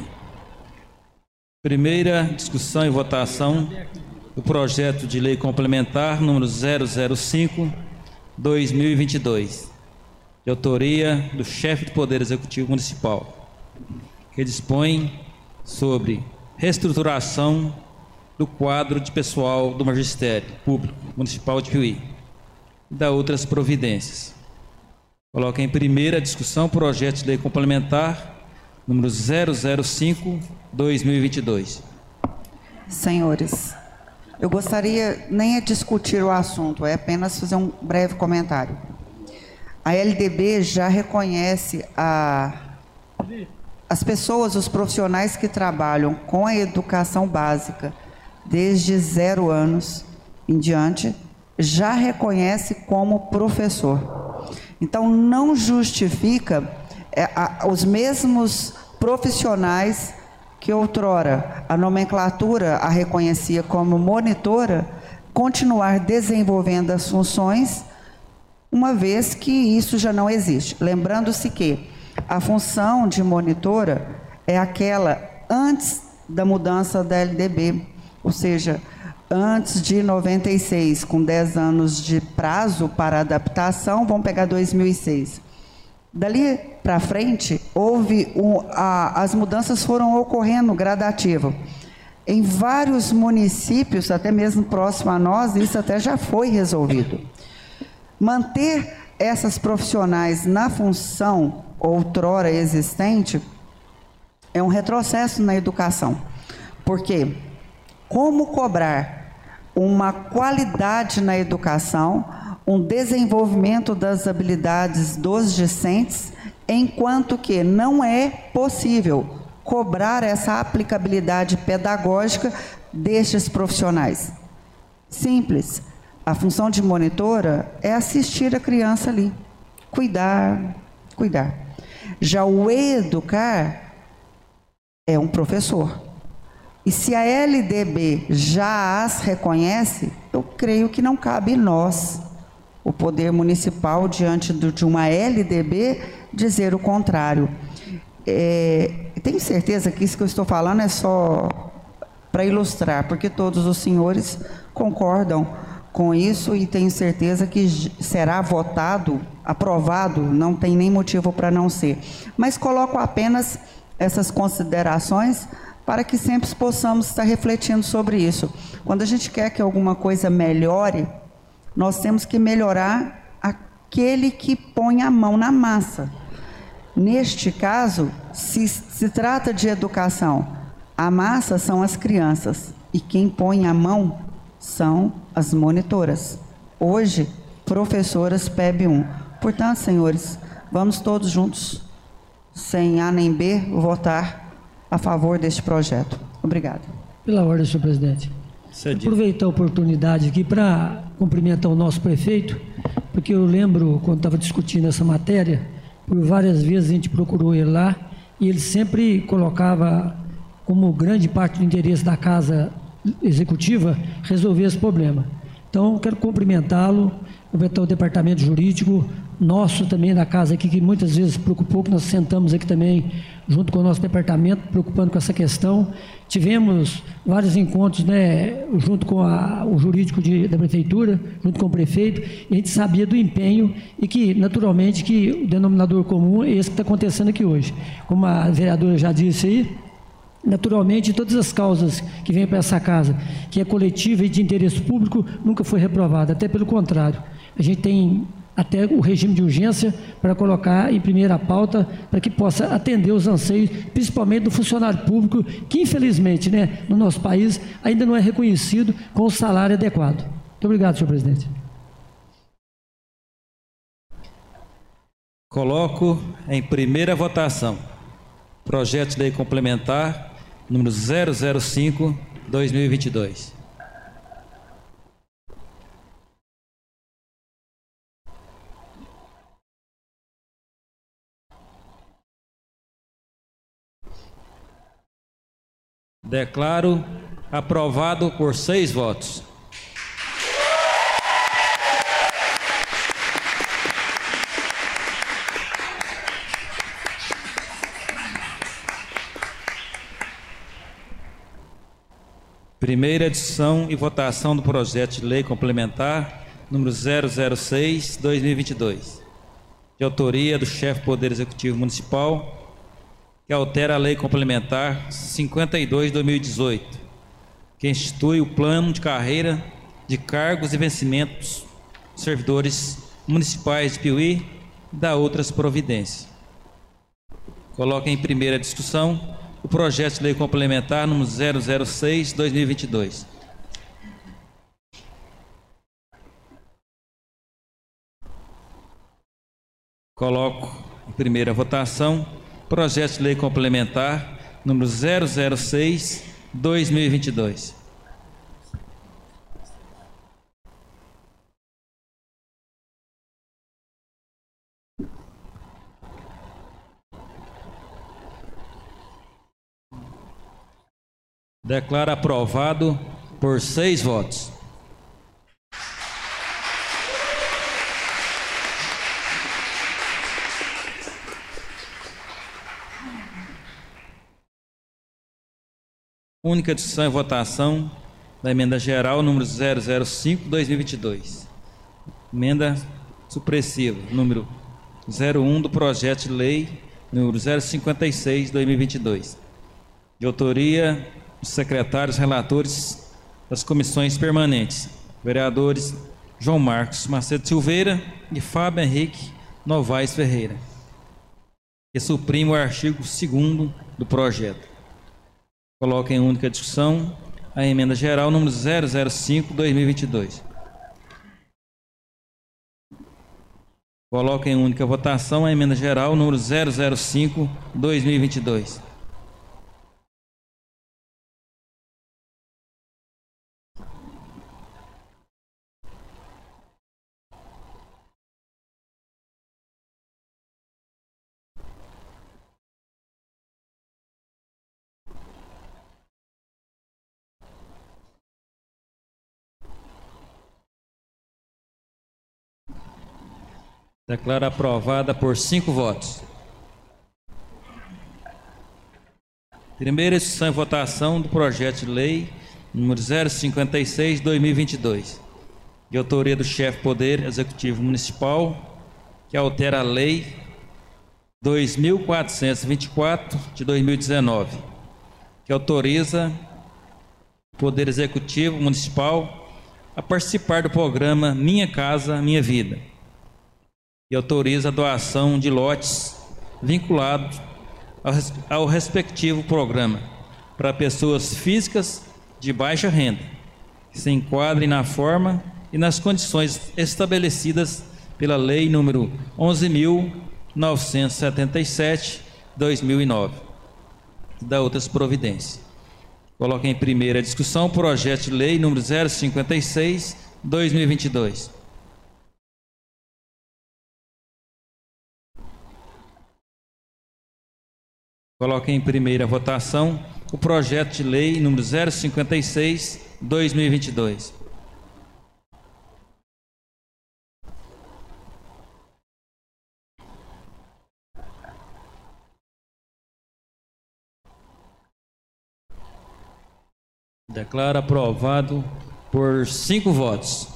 Primeira discussão e votação do projeto de lei complementar número zero zero cinco barra dois mil e vinte e dois, de autoria do chefe do Poder Executivo Municipal, que dispõe sobre reestruturação do quadro de pessoal do Magistério Público Municipal de Piuí e da outras providências. Coloca em primeira discussão o projeto de lei complementar número zero zero cinco barra dois mil e vinte e dois. Senhores, eu gostaria nem de discutir o assunto, é apenas fazer um breve comentário. A L D B já reconhece a, as pessoas, os profissionais que trabalham com a educação básica desde zero anos em diante, já reconhece como professor. Então, não justifica é, a, os mesmos profissionais que outrora a nomenclatura a reconhecia como monitora, continuar desenvolvendo as funções, uma vez que isso já não existe. Lembrando-se que a função de monitora é aquela antes da mudança da L D B, ou seja, antes de noventa e seis, com dez anos de prazo para adaptação, vamos pegar dois mil e seis. Dali para frente, houve um, a, as mudanças foram ocorrendo gradativo. Em vários municípios, até mesmo próximo a nós, isso até já foi resolvido. Manter essas profissionais na função outrora existente é um retrocesso na educação. Por quê? Como cobrar uma qualidade na educação, um desenvolvimento das habilidades dos discentes, enquanto que não é possível cobrar essa aplicabilidade pedagógica destes profissionais? Simples. A função de monitora é assistir a criança ali, cuidar, cuidar. Já o educar é um professor. E se a L D B já as reconhece, eu creio que não cabe nós, o Poder Municipal, diante de uma L D B, dizer o contrário. É, tenho certeza que isso que eu estou falando é só para ilustrar, porque todos os senhores concordam com isso e tenho certeza que será votado, aprovado, não tem nem motivo para não ser. Mas coloco apenas essas considerações para que sempre possamos estar refletindo sobre isso. Quando a gente quer que alguma coisa melhore, nós temos que melhorar aquele que põe a mão na massa. Neste caso, se, se trata de educação, a massa são as crianças e quem põe a mão são as monitoras. Hoje, professoras P E B um. Portanto, senhores, vamos todos juntos, sem A nem B, votar a favor deste projeto. Obrigado. Pela ordem, senhor presidente. Aproveitar a oportunidade aqui para cumprimentar o nosso prefeito, porque eu lembro, quando estava discutindo essa matéria, por várias vezes a gente procurou ele lá, e ele sempre colocava como grande parte do interesse da Casa Executiva resolver esse problema. Então, quero cumprimentá-lo, cumprimentar o departamento jurídico, nosso também da casa aqui, que muitas vezes preocupou, que nós sentamos aqui também, junto com o nosso departamento, preocupando com essa questão. Tivemos vários encontros, né, junto com a, o jurídico de, da prefeitura, junto com o prefeito, e a gente sabia do empenho e que, naturalmente, que o denominador comum é esse que está acontecendo aqui hoje. Como a vereadora já disse aí, naturalmente, todas as causas que vêm para essa casa, que é coletiva e de interesse público, nunca foi reprovada, até pelo contrário. A gente tem até o regime de urgência para colocar em primeira pauta, para que possa atender os anseios, principalmente do funcionário público, que infelizmente, né, no nosso país, ainda não é reconhecido com o salário adequado. Muito obrigado, senhor presidente. Coloco em primeira votação projeto de lei complementar número zero zero cinco barra dois mil e vinte e dois. Declaro aprovado por seis votos. Primeira discussão e votação do projeto de lei complementar número zero zero seis barra dois mil e vinte e dois, de autoria do chefe do Poder Executivo Municipal, que altera a Lei Complementar cinquenta e dois de dois mil e dezoito, que institui o plano de carreira de cargos e vencimentos dos servidores municipais de Piuí e da outras providências. Coloco em primeira discussão o projeto de lei complementar número zero zero seis barra dois mil e vinte e dois. Coloco em primeira votação projeto de lei complementar número zero zero seis barra dois mil e vinte e dois. Declaro aprovado por seis votos. Única discussão e votação da emenda geral número zero zero cinco barra dois mil e vinte e dois. Emenda supressiva número zero um do projeto de lei número zero cinquenta e seis barra dois mil e vinte e dois. De autoria dos secretários relatores das comissões permanentes, vereadores João Marcos Macedo Silveira e Fábio Henrique Novaes Ferreira, que suprime o artigo segundo do projeto. Coloco em única discussão a emenda geral número zero zero cinco barra dois mil e vinte e dois. Coloco em única votação a emenda geral número zero zero cinco barra dois mil e vinte e dois. Declaro aprovada por cinco votos. Primeira discussão e votação do projeto de lei número zero cinquenta e seis barra dois mil e vinte e dois, de autoria do chefe do Poder Executivo Municipal, que altera a Lei dois mil quatrocentos e vinte e quatro de dois mil e dezenove, que autoriza o Poder Executivo Municipal a participar do programa Minha Casa Minha Vida, e autoriza a doação de lotes vinculados ao, ao respectivo programa para pessoas físicas de baixa renda, que se enquadrem na forma e nas condições estabelecidas pela Lei número onze mil novecentos e setenta e sete de dois mil e nove, e da outras providências. Coloco em primeira discussão o projeto de lei número zero cinquenta e seis barra dois mil e vinte e dois. Coloco em primeira votação o projeto de lei número zero cinquenta e seis barra dois mil e vinte e dois. Declaro aprovado por cinco votos.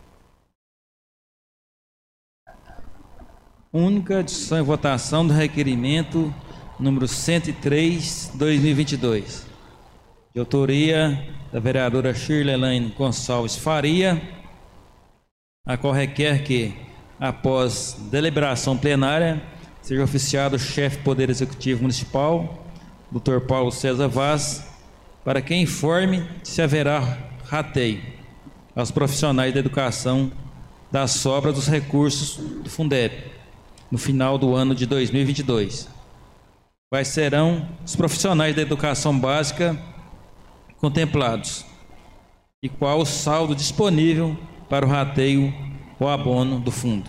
Única discussão e votação do requerimento número cento e três barra dois mil e vinte e dois, de autoria da vereadora Shirley Elaine Gonçalves Faria, a qual requer que, após deliberação plenária, seja oficiado o chefe do Poder Executivo Municipal, doutor Paulo César Vaz, para que informe se haverá rateio aos profissionais da educação da sobra dos recursos do Fundeb, no final do ano de dois mil e vinte e dois. Quais serão os profissionais da educação básica contemplados? E qual o saldo disponível para o rateio ou abono do fundo?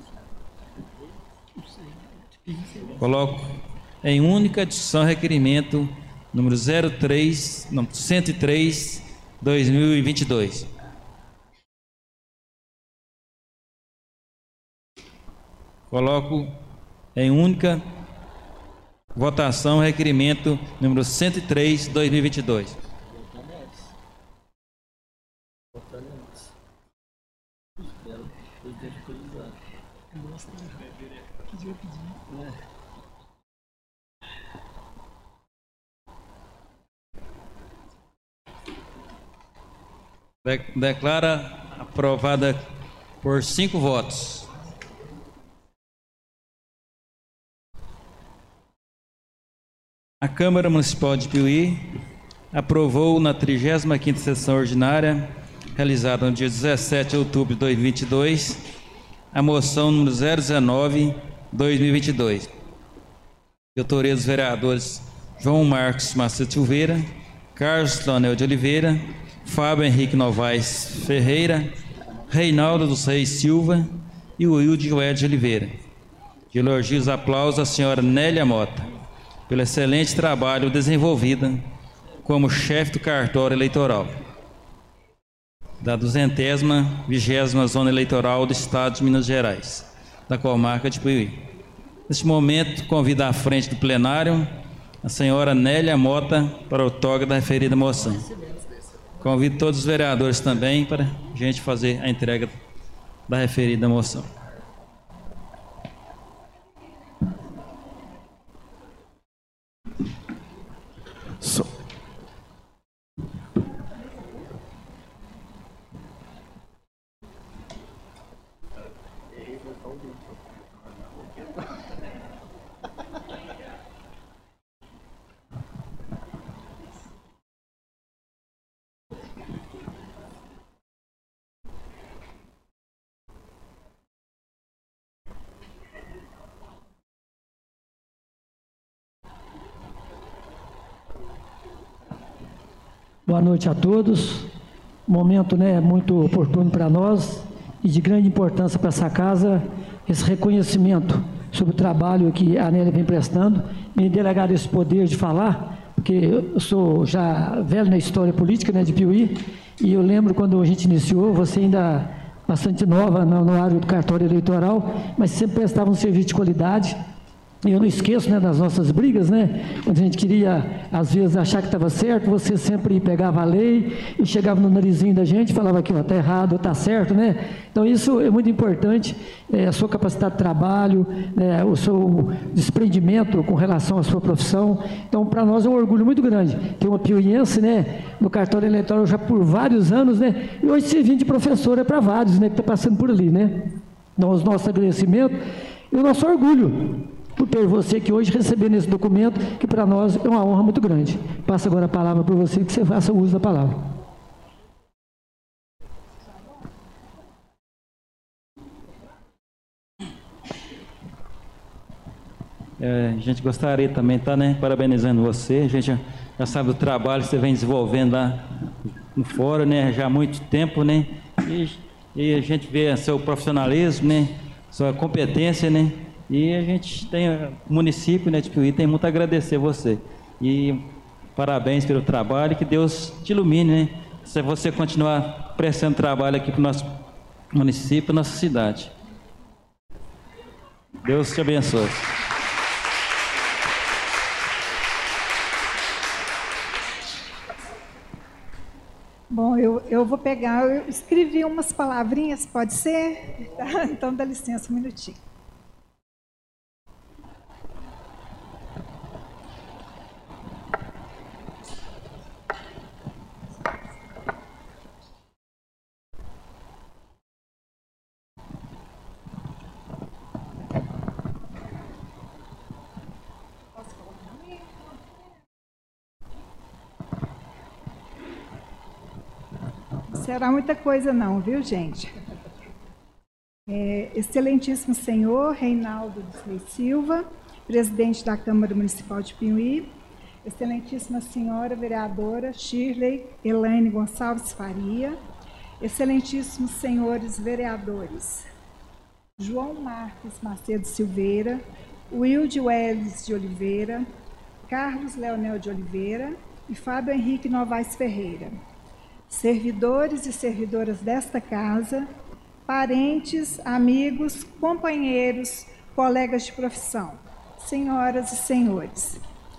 Coloco em única discussão requerimento número zero três, não, cento e três, dois mil e vinte e dois. Coloco em única votação requerimento número cento e três, dois mil e vinte e dois. Declara aprovada por cinco votos. A Câmara Municipal de Piuí aprovou na trigésima quinta sessão ordinária, realizada no dia dezessete de outubro de dois mil e vinte e dois, a moção número zero dezenove, dois mil e vinte e dois. De autoria dos vereadores João Marcos Macedo Silveira, Carlos Leonel de Oliveira, Fábio Henrique Novaes Ferreira, Reinaldo dos Reis Silva e Wilde Joé de Oliveira. De elogios e aplausos à senhora Nélia Mota, pelo excelente trabalho desenvolvido como chefe do cartório eleitoral da duzentésima vigésima Zona Eleitoral do Estado de Minas Gerais, da comarca de Piuí. Neste momento, convido à frente do plenário a senhora Nélia Mota para o outorga da referida moção. Convido todos os vereadores também para a gente fazer a entrega da referida moção. So. Boa noite a todos. Momento, né, muito oportuno para nós e de grande importância para essa casa, esse reconhecimento sobre o trabalho que a Nélia vem prestando. Me delegaram esse poder de falar, porque eu sou já velho na história política, né, de Piuí, e eu lembro quando a gente iniciou, você ainda bastante nova no, no área do cartório eleitoral, mas sempre prestava um serviço de qualidade. E eu não esqueço, né, das nossas brigas, né, quando a gente queria, às vezes, achar que estava certo, você sempre pegava a lei e chegava no narizinho da gente e falava que está errado, está certo, né? Então, isso é muito importante, é, a sua capacidade de trabalho, né, o seu desprendimento com relação à sua profissão. Então, para nós é um orgulho muito grande ter uma piuiense, né, no cartório eleitoral já por vários anos, né, e hoje servindo de professora para vários, né, que está passando por ali, né? Então, os nossos agradecimentos e o nosso orgulho por ter você aqui hoje recebendo esse documento, que para nós é uma honra muito grande. Passo agora a palavra para você, que você faça uso da palavra. É, a gente gostaria também, tá, né, parabenizando você. A gente já, já sabe do trabalho que você vem desenvolvendo lá no fórum, né, já há muito tempo, né, e, e a gente vê seu profissionalismo, né, sua competência, né. E a gente tem, o município, né, de Piuí tem muito a agradecer a você. E parabéns pelo trabalho, que Deus te ilumine, né? Se você continuar prestando trabalho aqui para o nosso município, nossa cidade. Deus te abençoe. Bom, eu, eu vou pegar, eu escrevi umas palavrinhas, pode ser? Tá? Então dá licença um minutinho. Será muita coisa não, viu, gente? É, excelentíssimo senhor Reinaldo dos Reis Silva, presidente da Câmara Municipal de Piuí, excelentíssima senhora vereadora Shirley Elaine Gonçalves Faria, excelentíssimos senhores vereadores João Marcos Macedo Silveira, Wilde Welles de Oliveira, Carlos Leonel de Oliveira e Fábio Henrique Novaes Ferreira, servidores e servidoras desta casa, parentes, amigos, companheiros, colegas de profissão, senhoras e senhores.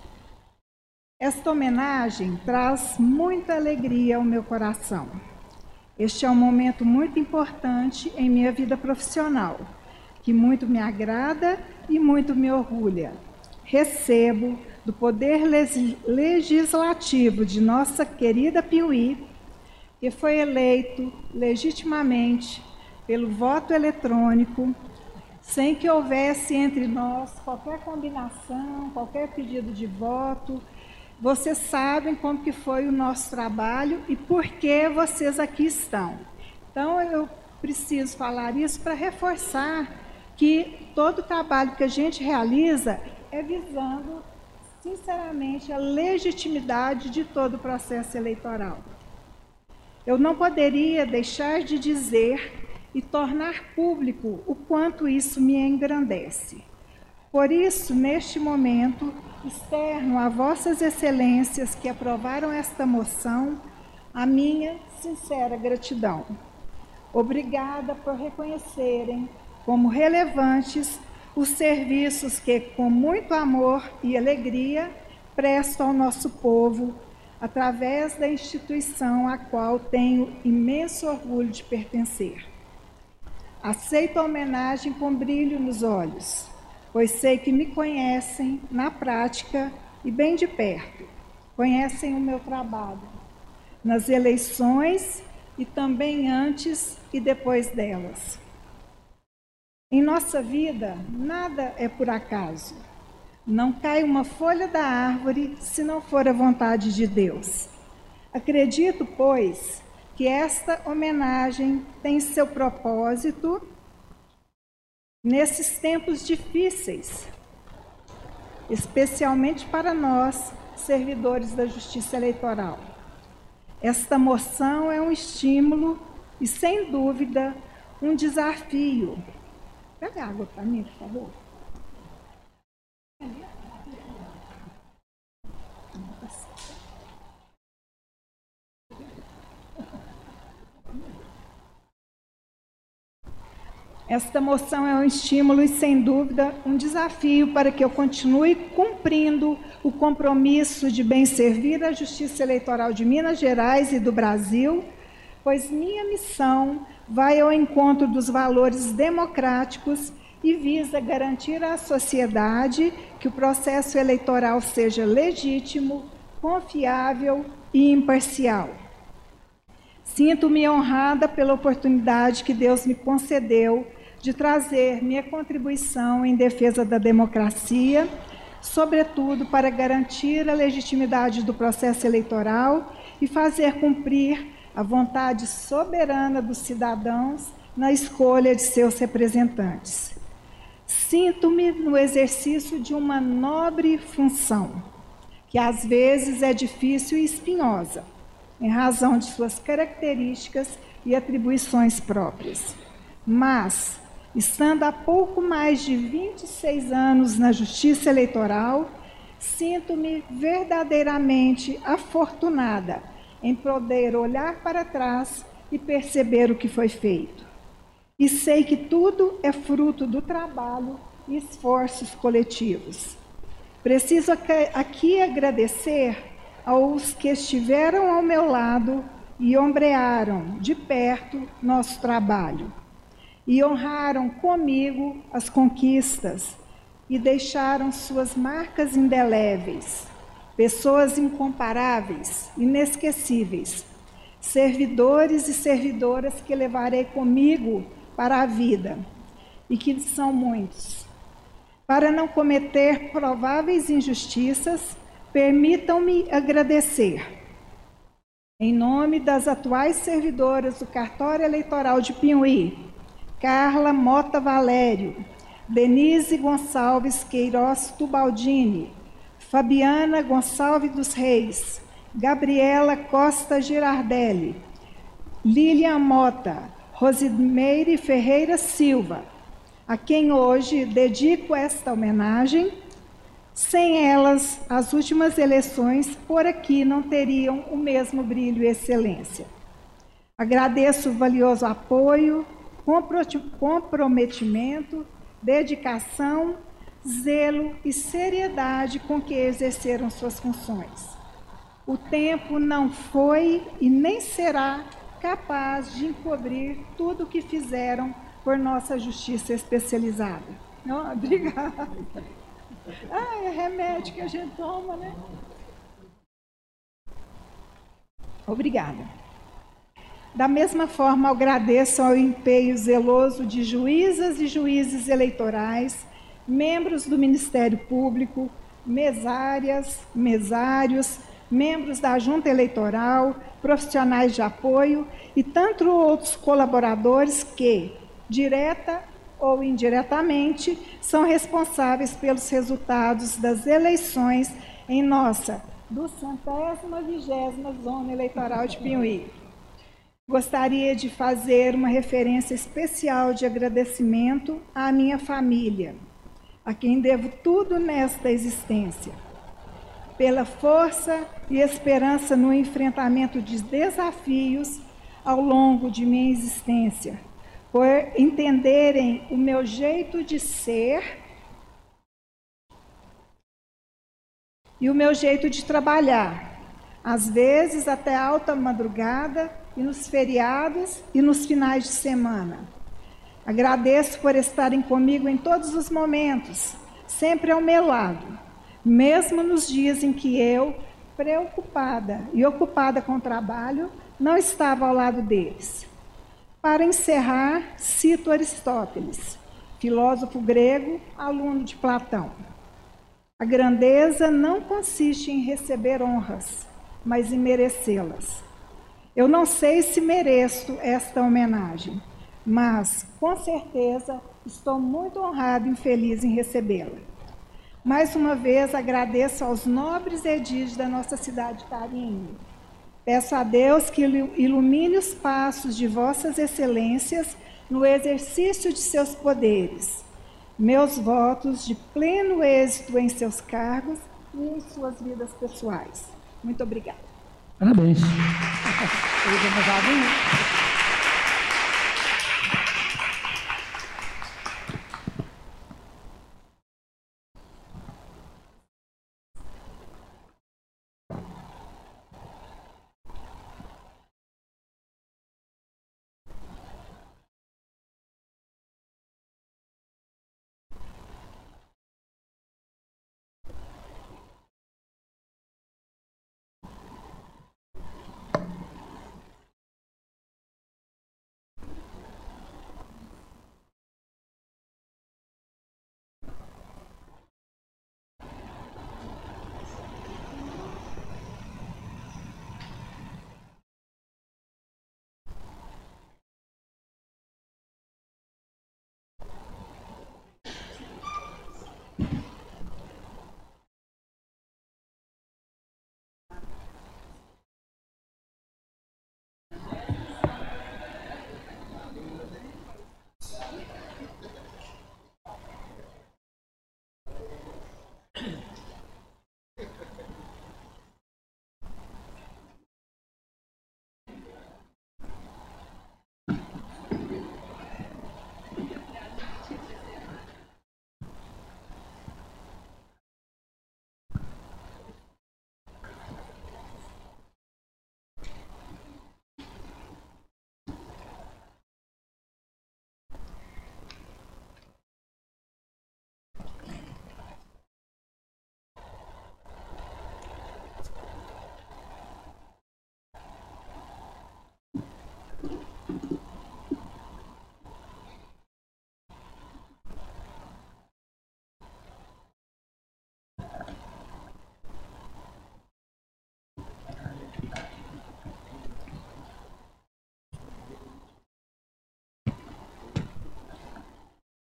Esta homenagem traz muita alegria ao meu coração. Este é um momento muito importante em minha vida profissional, que muito me agrada e muito me orgulha. Recebo do Poder Legislativo de nossa querida Piuí, que foi eleito legitimamente pelo voto eletrônico, sem que houvesse entre nós qualquer combinação, qualquer pedido de voto. Vocês sabem como que foi o nosso trabalho e por que vocês aqui estão. Então, eu preciso falar isso para reforçar que todo o trabalho que a gente realiza é visando, sinceramente, a legitimidade de todo o processo eleitoral. Eu não poderia deixar de dizer e tornar público o quanto isso me engrandece. Por isso, neste momento, externo a vossas excelências que aprovaram esta moção, a minha sincera gratidão. Obrigada por reconhecerem como relevantes os serviços que, com muito amor e alegria, prestam ao nosso povo, através da instituição a qual tenho imenso orgulho de pertencer. Aceito a homenagem com brilho nos olhos, pois sei que me conhecem na prática e bem de perto. Conhecem o meu trabalho nas eleições e também antes e depois delas. Em nossa vida, nada é por acaso. Não cai uma folha da árvore se não for a vontade de Deus. Acredito, pois, que esta homenagem tem seu propósito nesses tempos difíceis, especialmente para nós, servidores da Justiça Eleitoral. Esta moção é um estímulo e, sem dúvida, um desafio. Pega água para mim, por favor. Esta moção é um estímulo e, sem dúvida, um desafio para que eu continue cumprindo o compromisso de bem servir a Justiça Eleitoral de Minas Gerais e do Brasil, pois minha missão vai ao encontro dos valores democráticos e visa garantir à sociedade que o processo eleitoral seja legítimo, confiável e imparcial. Sinto-me honrada pela oportunidade que Deus me concedeu de trazer minha contribuição em defesa da democracia, sobretudo para garantir a legitimidade do processo eleitoral e fazer cumprir a vontade soberana dos cidadãos na escolha de seus representantes. Sinto-me no exercício de uma nobre função, que às vezes é difícil e espinhosa, em razão de suas características e atribuições próprias. Mas, estando há pouco mais de vinte e seis anos na Justiça Eleitoral, sinto-me verdadeiramente afortunada em poder olhar para trás e perceber o que foi feito. E sei que tudo é fruto do trabalho e esforços coletivos. Preciso aqui agradecer aos que estiveram ao meu lado e ombrearam de perto nosso trabalho, e honraram comigo as conquistas e deixaram suas marcas indeléveis, pessoas incomparáveis, inesquecíveis, servidores e servidoras que levarei comigo para a vida, e que são muitos. Para não cometer prováveis injustiças, permitam-me agradecer, em nome das atuais servidoras do Cartório Eleitoral de Piuí, Carla Mota Valério, Denise Gonçalves Queiroz Tubaldini, Fabiana Gonçalves dos Reis, Gabriela Costa Girardelli, Lilian Mota, Rosimeire Ferreira Silva, a quem hoje dedico esta homenagem. Sem elas, as últimas eleições por aqui não teriam o mesmo brilho e excelência. Agradeço o valioso apoio, comprometimento, dedicação, zelo e seriedade com que exerceram suas funções. O tempo não foi e nem será capaz de encobrir tudo o que fizeram por nossa justiça especializada. Oh, obrigada. Ah, é remédio que a gente toma, né? Obrigada. Da mesma forma, agradeço ao empenho zeloso de juízas e juízes eleitorais, membros do Ministério Público, mesárias, mesários, membros da Junta Eleitoral, profissionais de apoio e tantos outros colaboradores que, direta ou indiretamente, são responsáveis pelos resultados das eleições em nossa duzentésima vigésima Zona Eleitoral de Piauí. Gostaria de fazer uma referência especial de agradecimento à minha família, a quem devo tudo nesta existência, pela força e esperança no enfrentamento de desafios ao longo de minha existência, por entenderem o meu jeito de ser e o meu jeito de trabalhar, às vezes até alta madrugada e nos feriados e nos finais de semana. Agradeço por estarem comigo em todos os momentos, sempre ao meu lado, mesmo nos dias em que eu, preocupada e ocupada com o trabalho, não estava ao lado deles. Para encerrar, cito Aristóteles, filósofo grego, aluno de Platão. A grandeza não consiste em receber honras, mas em merecê-las. Eu não sei se mereço esta homenagem, mas, com certeza, estou muito honrado e feliz em recebê-la. Mais uma vez, agradeço aos nobres edis da nossa cidade de Carinho. Peço a Deus que ilumine os passos de vossas excelências no exercício de seus poderes. Meus votos de pleno êxito em seus cargos e em suas vidas pessoais. Muito obrigada. Parabéns.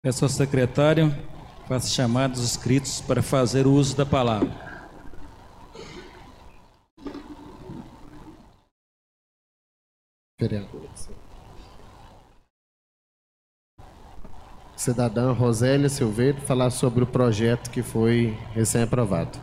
Peço ao secretário, faça chamar os inscritos para fazer o uso da palavra. Vereador. Cidadã Rosélia Silveira, falar sobre o projeto que foi recém-aprovado.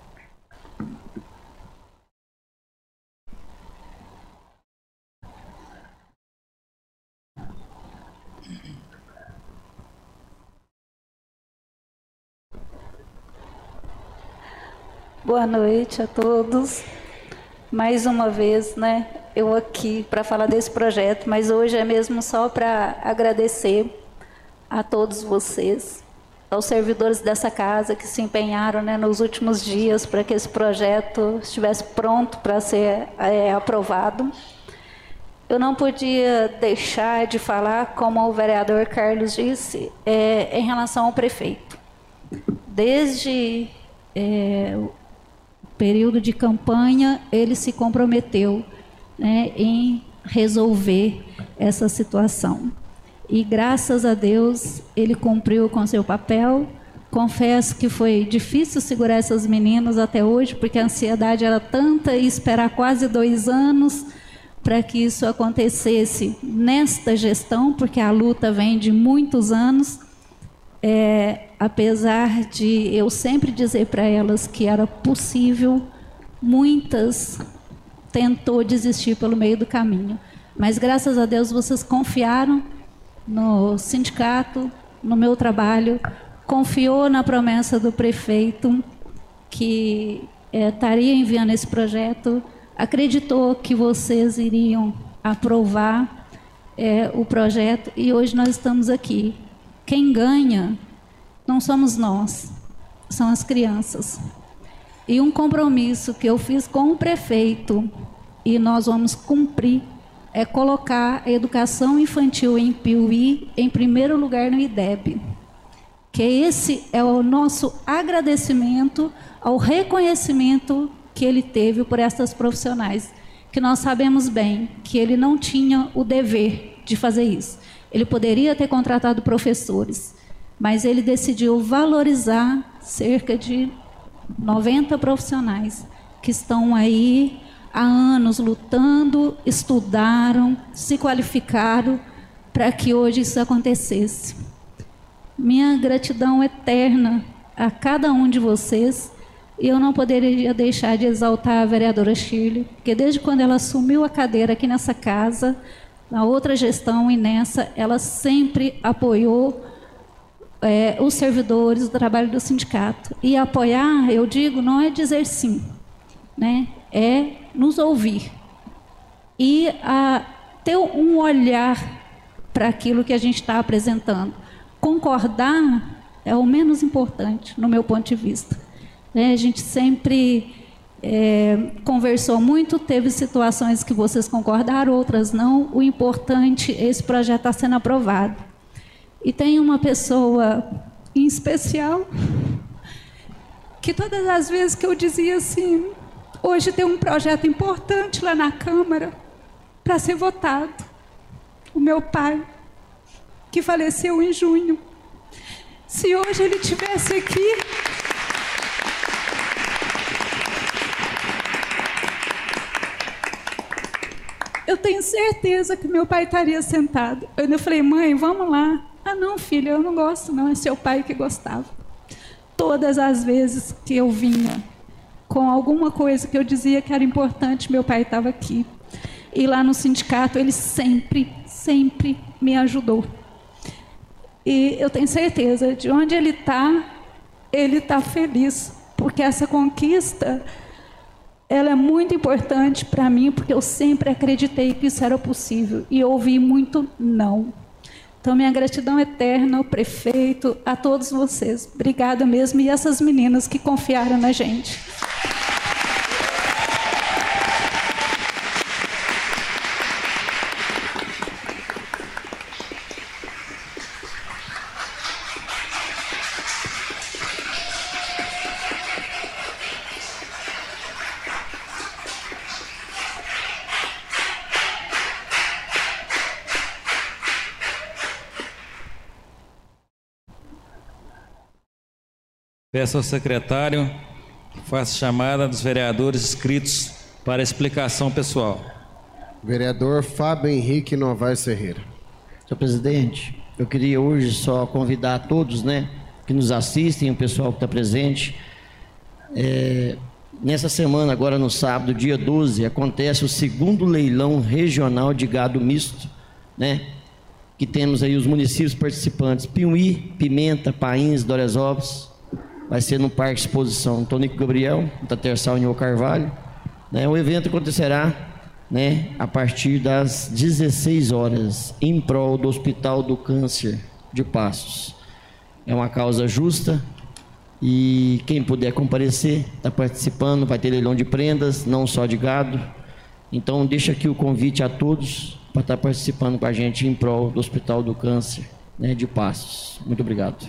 Boa noite a todos. Mais uma vez, né, eu aqui para falar desse projeto, mas hoje é mesmo só para agradecer a todos vocês, aos servidores dessa casa que se empenharam, né, nos últimos dias para que esse projeto estivesse pronto para ser é, aprovado. Eu não podia deixar de falar, como o vereador Carlos disse, é, em relação ao prefeito. Desde é, o período de campanha, ele se comprometeu, né, em resolver essa situação. E, graças a Deus, ele cumpriu com seu papel. Confesso que foi difícil segurar essas meninas até hoje, porque a ansiedade era tanta e esperar quase dois anos para que isso acontecesse nesta gestão, porque a luta vem de muitos anos. É, apesar de eu sempre dizer para elas que era possível, muitas tentou desistir pelo meio do caminho. Mas, graças a Deus, vocês confiaram no sindicato, no meu trabalho, confiou na promessa do prefeito que é, estaria enviando esse projeto, acreditou que vocês iriam aprovar é, o projeto e hoje nós estamos aqui. Quem ganha não somos nós, são as crianças. E um compromisso que eu fiz com o prefeito e nós vamos cumprir é colocar a educação infantil em Piuí em primeiro lugar no I D E B. Que esse é o nosso agradecimento ao reconhecimento que ele teve por essas profissionais, que nós sabemos bem que ele não tinha o dever de fazer isso. Ele poderia ter contratado professores, mas ele decidiu valorizar cerca de noventa profissionais que estão aí há anos lutando, estudaram, se qualificaram para que hoje isso acontecesse. Minha gratidão eterna a cada um de vocês, e eu não poderia deixar de exaltar a vereadora Shirley, porque desde quando ela assumiu a cadeira aqui nessa casa, na outra gestão e nessa, ela sempre apoiou é, os servidores, o trabalho do sindicato. E apoiar, eu digo, não é dizer sim, né? É nos ouvir e a ter um olhar para aquilo que a gente está apresentando. Concordar é o menos importante, no meu ponto de vista. É, a gente sempre é, conversou muito, teve situações que vocês concordaram, outras não. O importante é esse projeto estar sendo aprovado. E tem uma pessoa em especial que todas as vezes que eu dizia assim, hoje tem um projeto importante lá na Câmara para ser votado. O meu pai, que faleceu em junho. Se hoje ele estivesse aqui, eu tenho certeza que meu pai estaria sentado. Eu ainda falei, mãe, vamos lá. Ah, não, filho, eu não gosto, não. É seu pai que gostava. Todas as vezes que eu vinha com alguma coisa que eu dizia que era importante, meu pai estava aqui. E lá no sindicato, ele sempre, sempre me ajudou. E eu tenho certeza, de onde ele está, ele está feliz, porque essa conquista, ela é muito importante para mim, porque eu sempre acreditei que isso era possível, e ouvi muito não. Então, minha gratidão eterna ao prefeito, a todos vocês. Obrigada mesmo, e essas meninas que confiaram na gente. Peço ao secretário que faça chamada dos vereadores inscritos para explicação pessoal. Vereador Fábio Henrique Novaes Ferreira. Senhor presidente, eu queria hoje só convidar a todos, né, que nos assistem, o pessoal que está presente. É, nessa semana, agora no sábado, dia doze, acontece o segundo leilão regional de gado misto, né, que temos aí os municípios participantes, Piuí, Pimenta, Pains, Doresópolis. Vai ser no Parque Exposição Tônico Gabriel, Tatersal e Carvalho. Né, o evento acontecerá, né, a partir das dezesseis horas, em prol do Hospital do Câncer de Passos. É uma causa justa e quem puder comparecer, está participando, vai ter leilão de prendas, não só de gado. Então, deixa aqui o convite a todos para estar participando com a gente em prol do Hospital do Câncer, né, de Passos. Muito obrigado.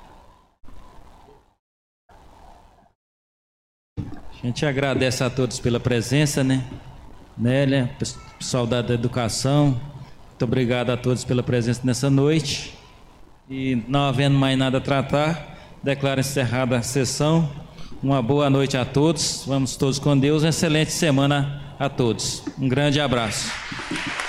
A gente agradece a todos pela presença, né? Nélia, pessoal da educação, muito obrigado a todos pela presença nessa noite. E não havendo mais nada a tratar, declaro encerrada a sessão. Uma boa noite a todos, vamos todos com Deus, uma excelente semana a todos. Um grande abraço.